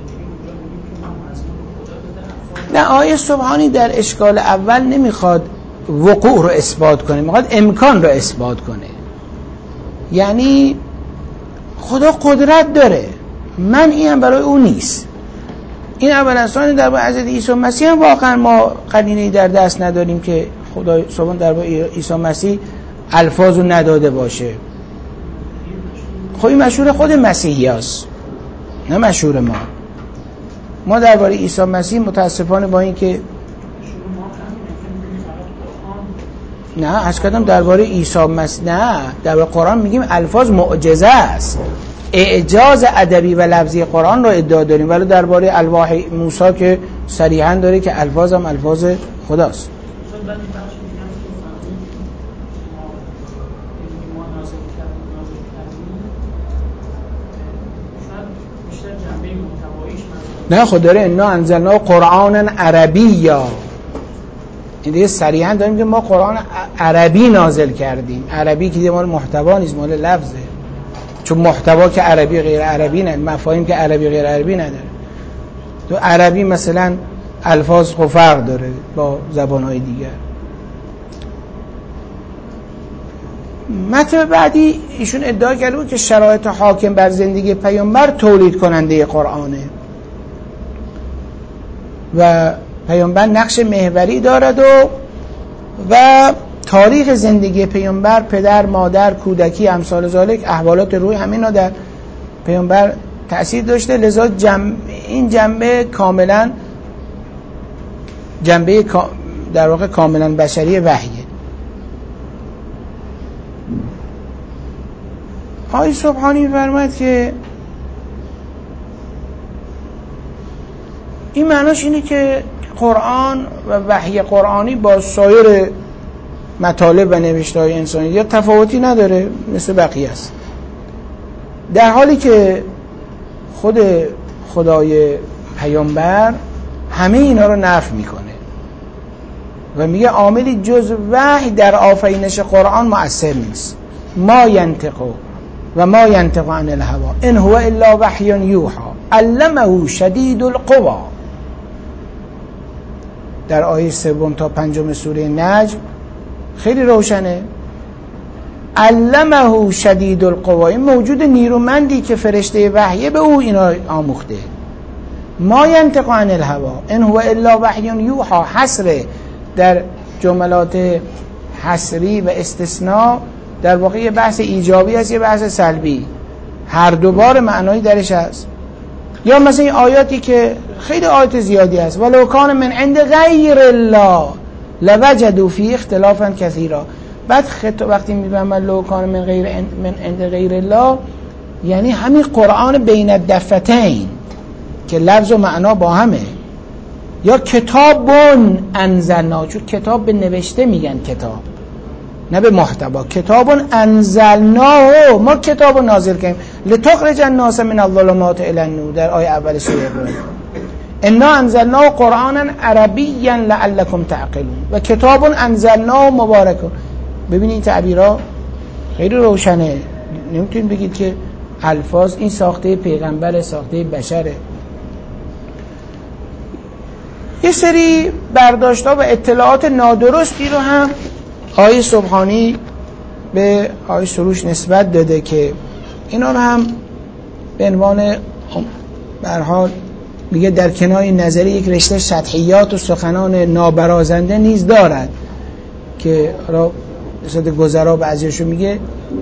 نه، آیه سبحانی در اشکال اول نمیخواد وقوع رو اثبات کنه، میخواد امکان رو اثبات کنه. یعنی خدا قدرت داره، من این برای او نیست. این اول اصلا در باید حضرت عیسی مسیح هم واقعا ما قرینه‌ای در دست نداریم که خدا سبحان در باید عیسی مسیح الفاظ رو نداده باشه. خب این مشهور خود مسیحی هست، نه مشهور ما. ما درباره عیسی مسیح متاسفانه با این که نه از کدام درباره عیسی مسیح نه درباره قرآن میگیم الفاظ معجزه است، اعجاز ادبی و لفظی قرآن رو ادعا داریم، ولی درباره الواح موسی که صریحا داره که الفاظ هم الفاظ خداست. نه خود داره انا انزلنا قرآنا عربیا، این دیگه صریحا داریم که ما قرآن عربی نازل کردیم. عربی که دیگه مال محتوا نیست، مال لفظه، چون محتوا که عربی غیر عربی نه، مفاهیم که عربی غیر عربی نداره. تو عربی مثلا الفاظ خب فرق داره با زبانهای دیگر. مطلب بعدی ایشون ادعا کرده بود که شرایط حاکم بر زندگی پیامبر تولید کننده قرآنه و پیامبر نقش محوری دارد و و تاریخ زندگی پیامبر، پدر، مادر، کودکی، امثال ذالک، احوالات روحی، همینا در پیامبر تأثیر داشته. لذا جنب این جنبه کاملا جنبه در واقع کاملا بشری وحیه. آقای سبحانی فرماید که این معناش اینه که قرآن و وحی قرآنی با سایر مطالب و نوشته‌های انسانی یا تفاوتی نداره، مثل بقیه است، در حالی که خود خدای پیامبر همه اینا رو نفی میکنه و میگه عاملی جز وحی در آفرینش قرآن مؤثر نیست. ما ینطق و ما ینطق عن الهوا ان هو الا وحی یوحی علمه شدید القوا. در آیه سوم تا پنجم سوره نجم خیلی روشنه. علمه شدید القوا، این موجود نیرومندی که فرشته وحی به او اینا آموخته. ما ینطق عن الهوا ان هو الا وحی یوحی، حصر در جملات حصری و استثناء در واقع یه بحث ایجابی است، یه بحث سلبی، هر دوبار معنایی درش هست. یا مثلا این آیاتی که خیلی آیات زیادی هست، ولو کان من عند غیر الله لوجدوا فی اختلافا کثیرا. بعد خطاب وقتی میگم ولو کان من غیر من عند غیر الله، یعنی همین قرآن بین الدفتین که لفظ و معنا با همه. یا کتابون انزلنا، چون کتاب به نوشته میگن کتاب، نه به محتوا. کتابون انزلناه، ما کتابو نازل کردیم لتخرج الناس من الظلمات الی النور، در آیه اول سوره ابراهیم. انا انزلناه قرآنا عربیا لعلکم تعقلون و کتابون انزلناه مبارکون. ببینید این تعبیرها خیلی روشنه، نمیتونید بگید که الفاظ این ساخته پیغمبر، ساخته بشره. یه سری برداشت‌ها و اطلاعات نادرستی رو هم آیه سبحانی به آیه سروش نسبت داده که اینا رو هم به عنوان به هر حال میگه در کنار نظری یک رشته سطحیات و سخنان نابرازنده نیز دارد که را صد گذرا بعضیشو میگه.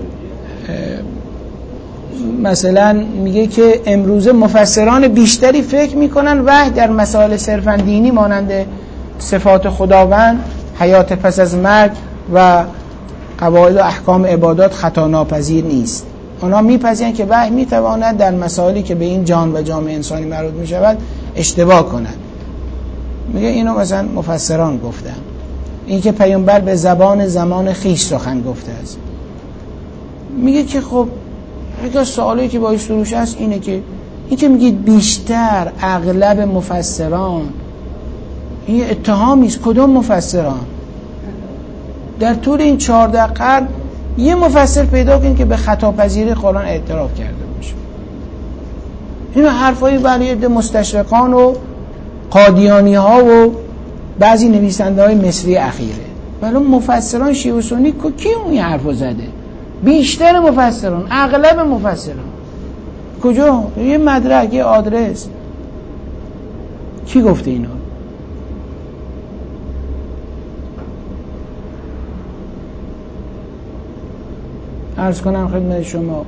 مثلا میگه که امروزه مفسران بیشتری فکر میکنن وحی در مسائل صرفا دینی مانند صفات خداوند، حیات پس از مرگ و قواعد و احکام عبادات خطا ناپذیر نیست. اونا میپذیرن که وحی میتواند در مسائلی که به این جان و جامعه انسانی مربوط میشود اشتباه کند. میگه اینو مثلا مفسران گفتن. این که پیامبر به زبان زمان خیش سخن گفته است. میگه که خب یکی از سوالی که باعث سروش هست اینه که این که میگید بیشتر اغلب مفسران، این اتهامی است. کدوم مفسران؟ در طول این چهارده قرن یه مفسر پیدا کنید که به خطاپذیری قرآن اعتراف کرده باشه. این حرفای برای عده مستشرقان و قادیانی ها و بعضی نویسنده های مصری اخیره. ولی مفسران شیعه و سنی کی اون حرفو زده؟ بیشتر مفسران، اغلب مفسران. کجا؟ یه مدرک، یه آدرس. کی گفته اینا؟ عرض کنم خدمت شما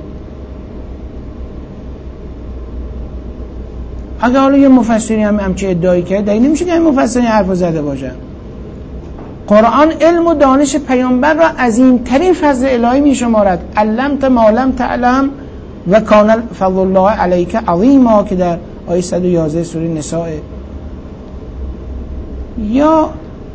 اگه حالا یه مفسری هم همچه ادعایی کرد، دلیل نمیشه که این مفسری حرفو زده باشن. قرآن علم و دانش پیامبر را عظیمترین فضل الهی می شمارد. علمت ما لم تعلم و کان فضل الله علیک عظیما که در آیه صد و یازده سوره نساء. یا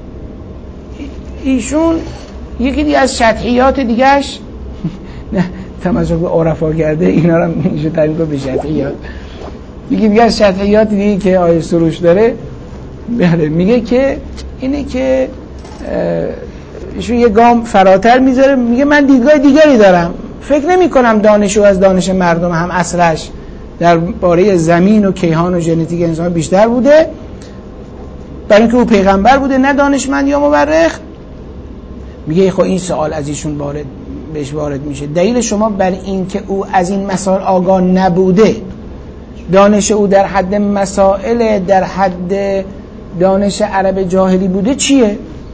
ایشون یکی دیگه از شطحیات دیگهش نه تمسک به عرفا کرده، اینا رو میشه تعریف به شطحیات. یکی دیگه از شطحیات دیگه که آیه سروش داره میگه که اینه که ایشون یه گام فراتر میذاره، میگه من دیدگاه دیگری دارم، فکر نمی کنم دانشو از دانش مردم هم اصلش در باره زمین و کیهان و ژنتیک انسان بیشتر بوده، برای اینکه او پیغمبر بوده نه دانشمند یا مورخ. میگه خب این سوال از ایشون وارد بهش وارد میشه. دلیل شما بر این که او از این مسائل آگاه نبوده، دانش او در حد مسائل در حد دانش عرب جاهلی بوده چیه؟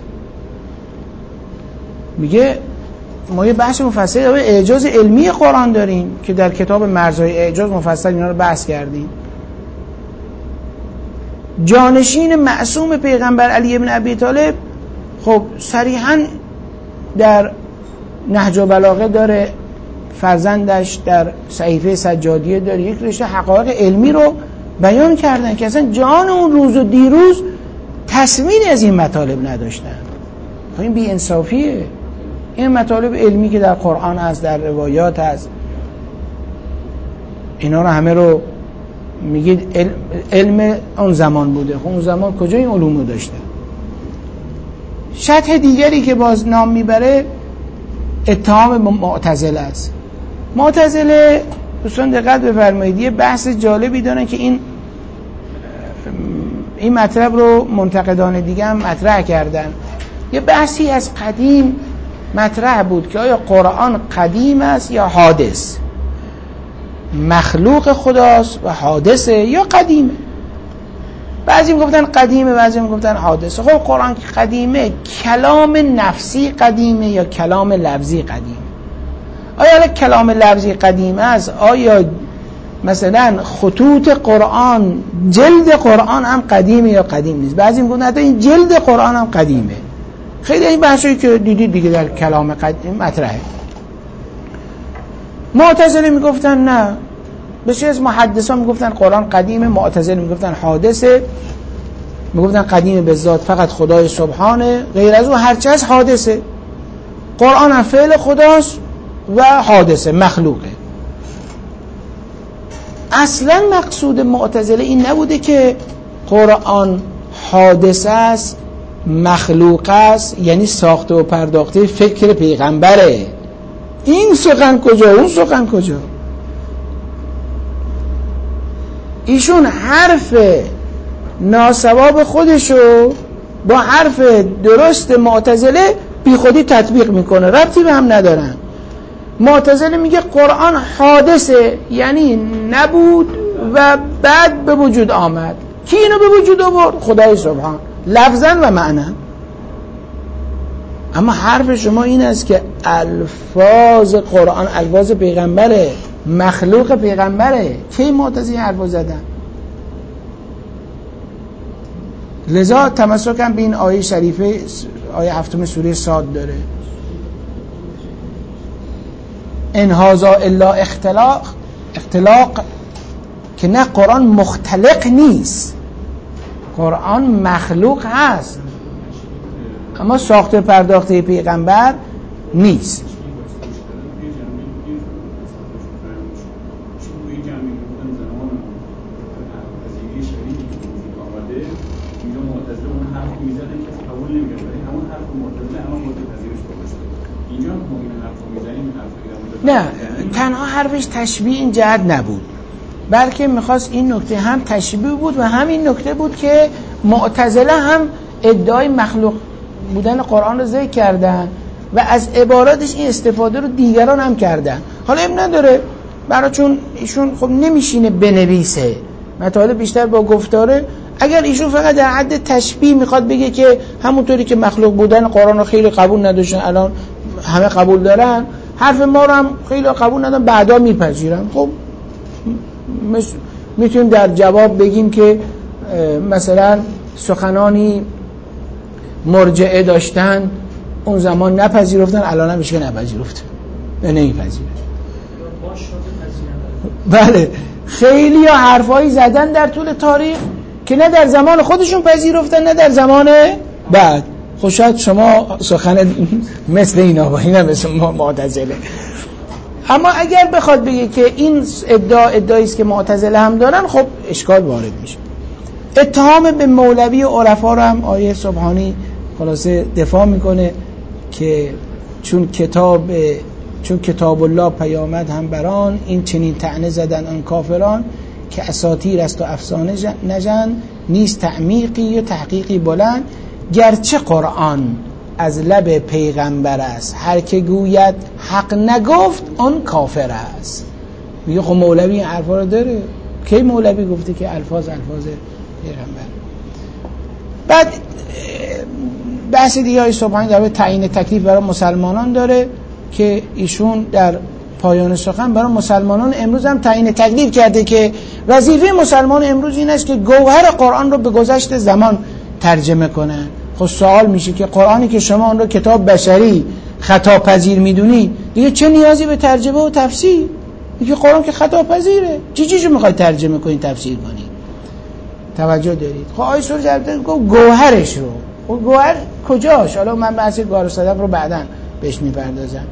میگه ما یه بحث مفصل در اعجاز علمی قرآن داریم که در کتاب مرزهای اعجاز مفصل اینا رو بحث کردیم. جانشین معصوم پیغمبر علی ابن ابی طالب خب صریحاً در نهج بلاغه داره، فرزندش در صحیفه سجادیه داره، یک رشته حقایق علمی رو بیان کردن که اصلا جان اون روز و دیروز تصویری از این مطالب نداشتن. این بی انصافیه. این مطالب علمی که در قرآن هست، در روایات هست، اینا رو همه رو میگید علم, علم اون زمان بوده. خب اون زمان کجا این علومو داشته؟ شطح دیگری که باز نام میبره اتهام معتزله است. معتزله دوستان دقت بفرمایید یه بحث جالبی دارن که این این مطلب رو منتقدان دیگه هم مطرح کردن. یه بحثی از قدیم مطرح بود که آیا قرآن قدیم است یا حادث، مخلوق خداست و حادثه یا قدیمه. بعضی میگفتن قدیمه، بعضی میگفتن حادثه. خب قرآن که قدیمه، کلام نفسی قدیمه یا کلام لفظی قدیمه؟ آیا حالا کلام لفظی قدیمه است؟ آیا مثلا خطوط قرآن، جلد قرآن هم قدیمه یا قدیم نیست؟ بعضی میگفتن حتی این جلد قرآن هم قدیمه. خیلی این بحثایی که دیدید دیگه در کلام قدیم مطرحه. معتزله میگفتن نه، بسیاری از محدثان میگفتن قرآن قدیمه، معتزله میگفتن حادثه، میگفتن قدیمه به ذات فقط خدای سبحانه، غیر از اون هرچه از حادثه. قرآن هم فعل خداست و حادثه، مخلوقه. اصلا مقصود معتزله این نبوده که قرآن حادثه است، مخلوق است، یعنی ساخته و پرداخته فکر پیغمبره. این سخن کجا اون سخن کجا؟ ایشون حرف ناسواب خودشو با حرف درست معتزله بی خودی تطبیق میکنه، ربطی به هم ندارن. معتزله میگه قرآن حادثه، یعنی نبود و بعد به وجود آمد. کی اینو به وجود آورد؟ خدای سبحان، لفظا و معنی. اما حرف شما این است که الفاظ قرآن الفاظ پیغمبره، مخلوق پیغمبره. کی معتزله حرفو زدن؟ لذا تمسکم به این آیه شریفه، آیه هفتم سوره صاد داره، ان هذا الا اختلاق، اختلاق که نه قرآن مختلق نیست، قرآن مخلوق هست اما ساخته پرداخته پیغمبر نیست. نه، تنها حرفش تشبیه این جهت نبود، بلکه میخواست این نکته هم تشبیه بود و همین نکته بود که معتزله هم ادعای مخلوق بودن قرآن رو ذکر کردن و از عباراتش این استفاده رو دیگران هم کردن. حالا اب نداره برای چون ایشون خب نمیشینه بنویسه مطالب بیشتر با گفتاره، اگر ایشون فقط در حد تشبیه میخواد بگه که همونطوری که مخلوق بودن قرآن رو خیلی قبول نداشتن الان همه قبول دارن، حرف ما رو هم خیلی قبول ندارن بعدا میپذیرن، خب میتونیم در جواب بگیم که مثلا سخنانی مرجعه داشتن اون زمان نپذیرفتن الان هم میشه نپذیرفتن و نمیپذیرن. بله خیلی ها حرفایی زدن در طول تاریخ که نه در زمان خودشون پذیرفتن نه در زمان بعد. خب شاید شما سخن مثل اینا با اینا مثل معتزله. اما اگر بخواد بگه که این ادعا ادعایی است که معتزله هم دارن خب اشکال وارد میشه. اتهام به مولوی و عرفا رو هم آیه سبحانی خلاصه دفاع میکنه که چون کتاب چون کتاب الله پیامد هم بران این چنین طعنه زدن آن کافران که اساطیر است و افسانه نژند نیست تعمیقی و تحقیقی بلند گرچه قرآن از لب پیغمبر است هر که گوید حق نگفت آن کافر است. میگه خب مولوی این حرفا رو داره؟ کی مولوی گفته که الفاظ الفاظ پیغمبر؟ بعد بحث دیگه های سبحانی در تعیین تکلیف برای مسلمانان داره که ایشون در پایان سخن برای مسلمانان امروز هم تعیین تکلیف کرده که وظیفه مسلمان امروز این است که گوهر قرآن رو به گذشت زمان ترجمه کنن. خب سوال میشه که قرآنی که شما اون رو کتاب بشری خطا پذیر میدونی دیگه چه نیازی به ترجمه و تفسیر؟ میگه قرآن که خطا پذیره، چی چیشو میخوای ترجمه کنی تفسیر کنی؟ توجه دارید؟ خب آیه سوره جلده گفت گوهرش رو. خب گوهر کجاش؟ حالا من بحث گار و صدف رو بعداً بهش میپردازم.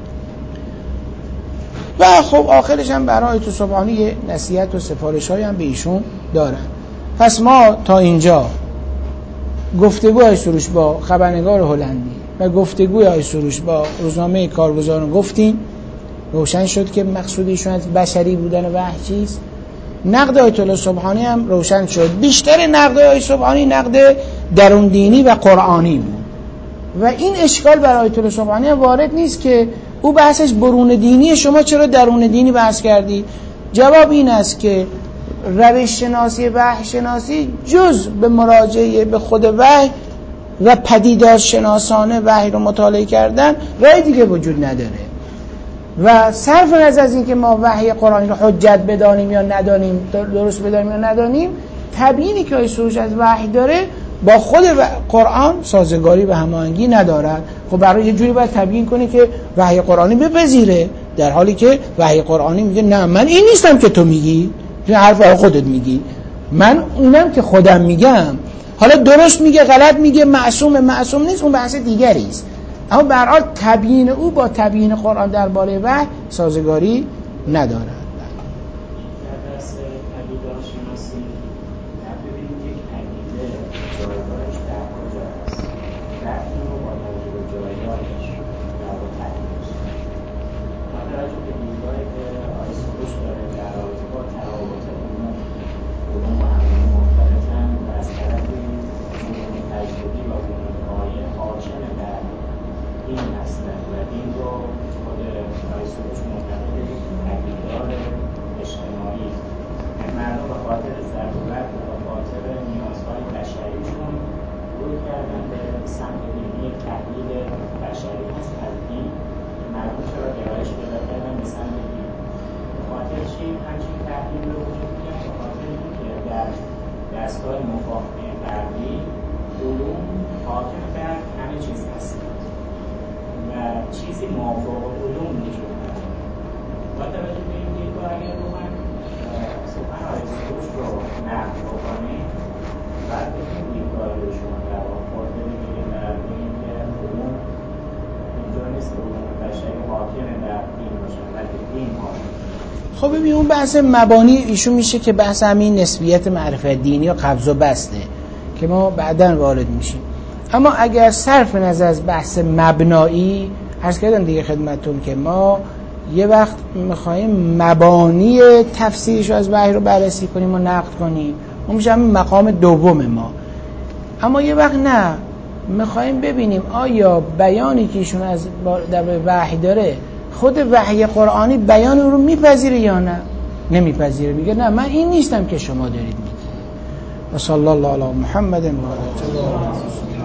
و خب آخرش هم برای تو سبحانی یه نصیحت و سفارش های هم به ایشون دارن. پس ما تا اینجا گفتگوهای سروش با خبرنگار هلندی و گفتگوهای سروش با روزنامه کارگزاران گفتیم، روشن شد که مقصود ایشون از بشری بودن وحی چیست. نقد آیت الله سبحانی هم روشن شد، بیشتر نقد آیت سبحانی نقد درون دینی و قرآنی بود و این اشکال برای آیت الله سبحانی هم وارد نیست که او بحثش برون دینی، شما چرا درون دینی بحث کردی؟ جواب این است که روش شناسی وحی شناسی جز به مراجعه به خود وحی و پدیدار شناسانه وحی رو مطالعه کردن راه دیگه وجود نداره و صرف نظر از این که ما وحی قرآنی رو حجت بدانیم یا ندانیم، درست بدانیم یا ندانیم، تبیینی که سروش از وحی داره با خود قرآن سازگاری و هماهنگی ندارد. خب برای یه جوری باید تبیین کنی که وحی قرآنی بپذیره، در حالی که وحی قرآنی میگه نه من این نیستم که تو میگی، تو حرف خودت میگی، من اونم که خودم میگم. حالا درست میگه غلط میگه معصوم معصوم نیست، اون بحث دیگری است، اما به هر حال تبیین او با تبیین قرآن درباره وحی سازگاری ندارد. دستگاه مفاهمه فردی علوم حاکم بر همه چیز هست و چیزی مافوق علوم وجود نداره. با توجه به این دیدگاه اگر رو من سخن آیه سروش رو نقد بکنیم بعد بکنیم دیدگاه رو شما جواب خورده بگیریم در اینکه علوم اینجا نیست که علوم بشری حاکم بر دین باشن بلکه دین حاکم. خب ببین اون بحث مبانی ایشون میشه که بحث همین نسبیت معرفت دینی و قبض و بسته که ما بعداً وارد میشیم. اما اگر صرف نظر از بحث مبنایی، عرض کردم دیگه خدمتتون که ما یه وقت میخوایم مبانی تفسیرش از وحی رو بررسی کنیم و نقد کنیم، اون میشه همین مقام دوم ما. اما یه وقت نه، میخوایم ببینیم آیا بیانی که ایشون از در وحی داره خود وحی قرآنی بیان رو میپذیره یا نه؟ نمیپذیره، میگه نه من این نیستم که شما دارید میگید. و صلی الله علی محمد و علی آله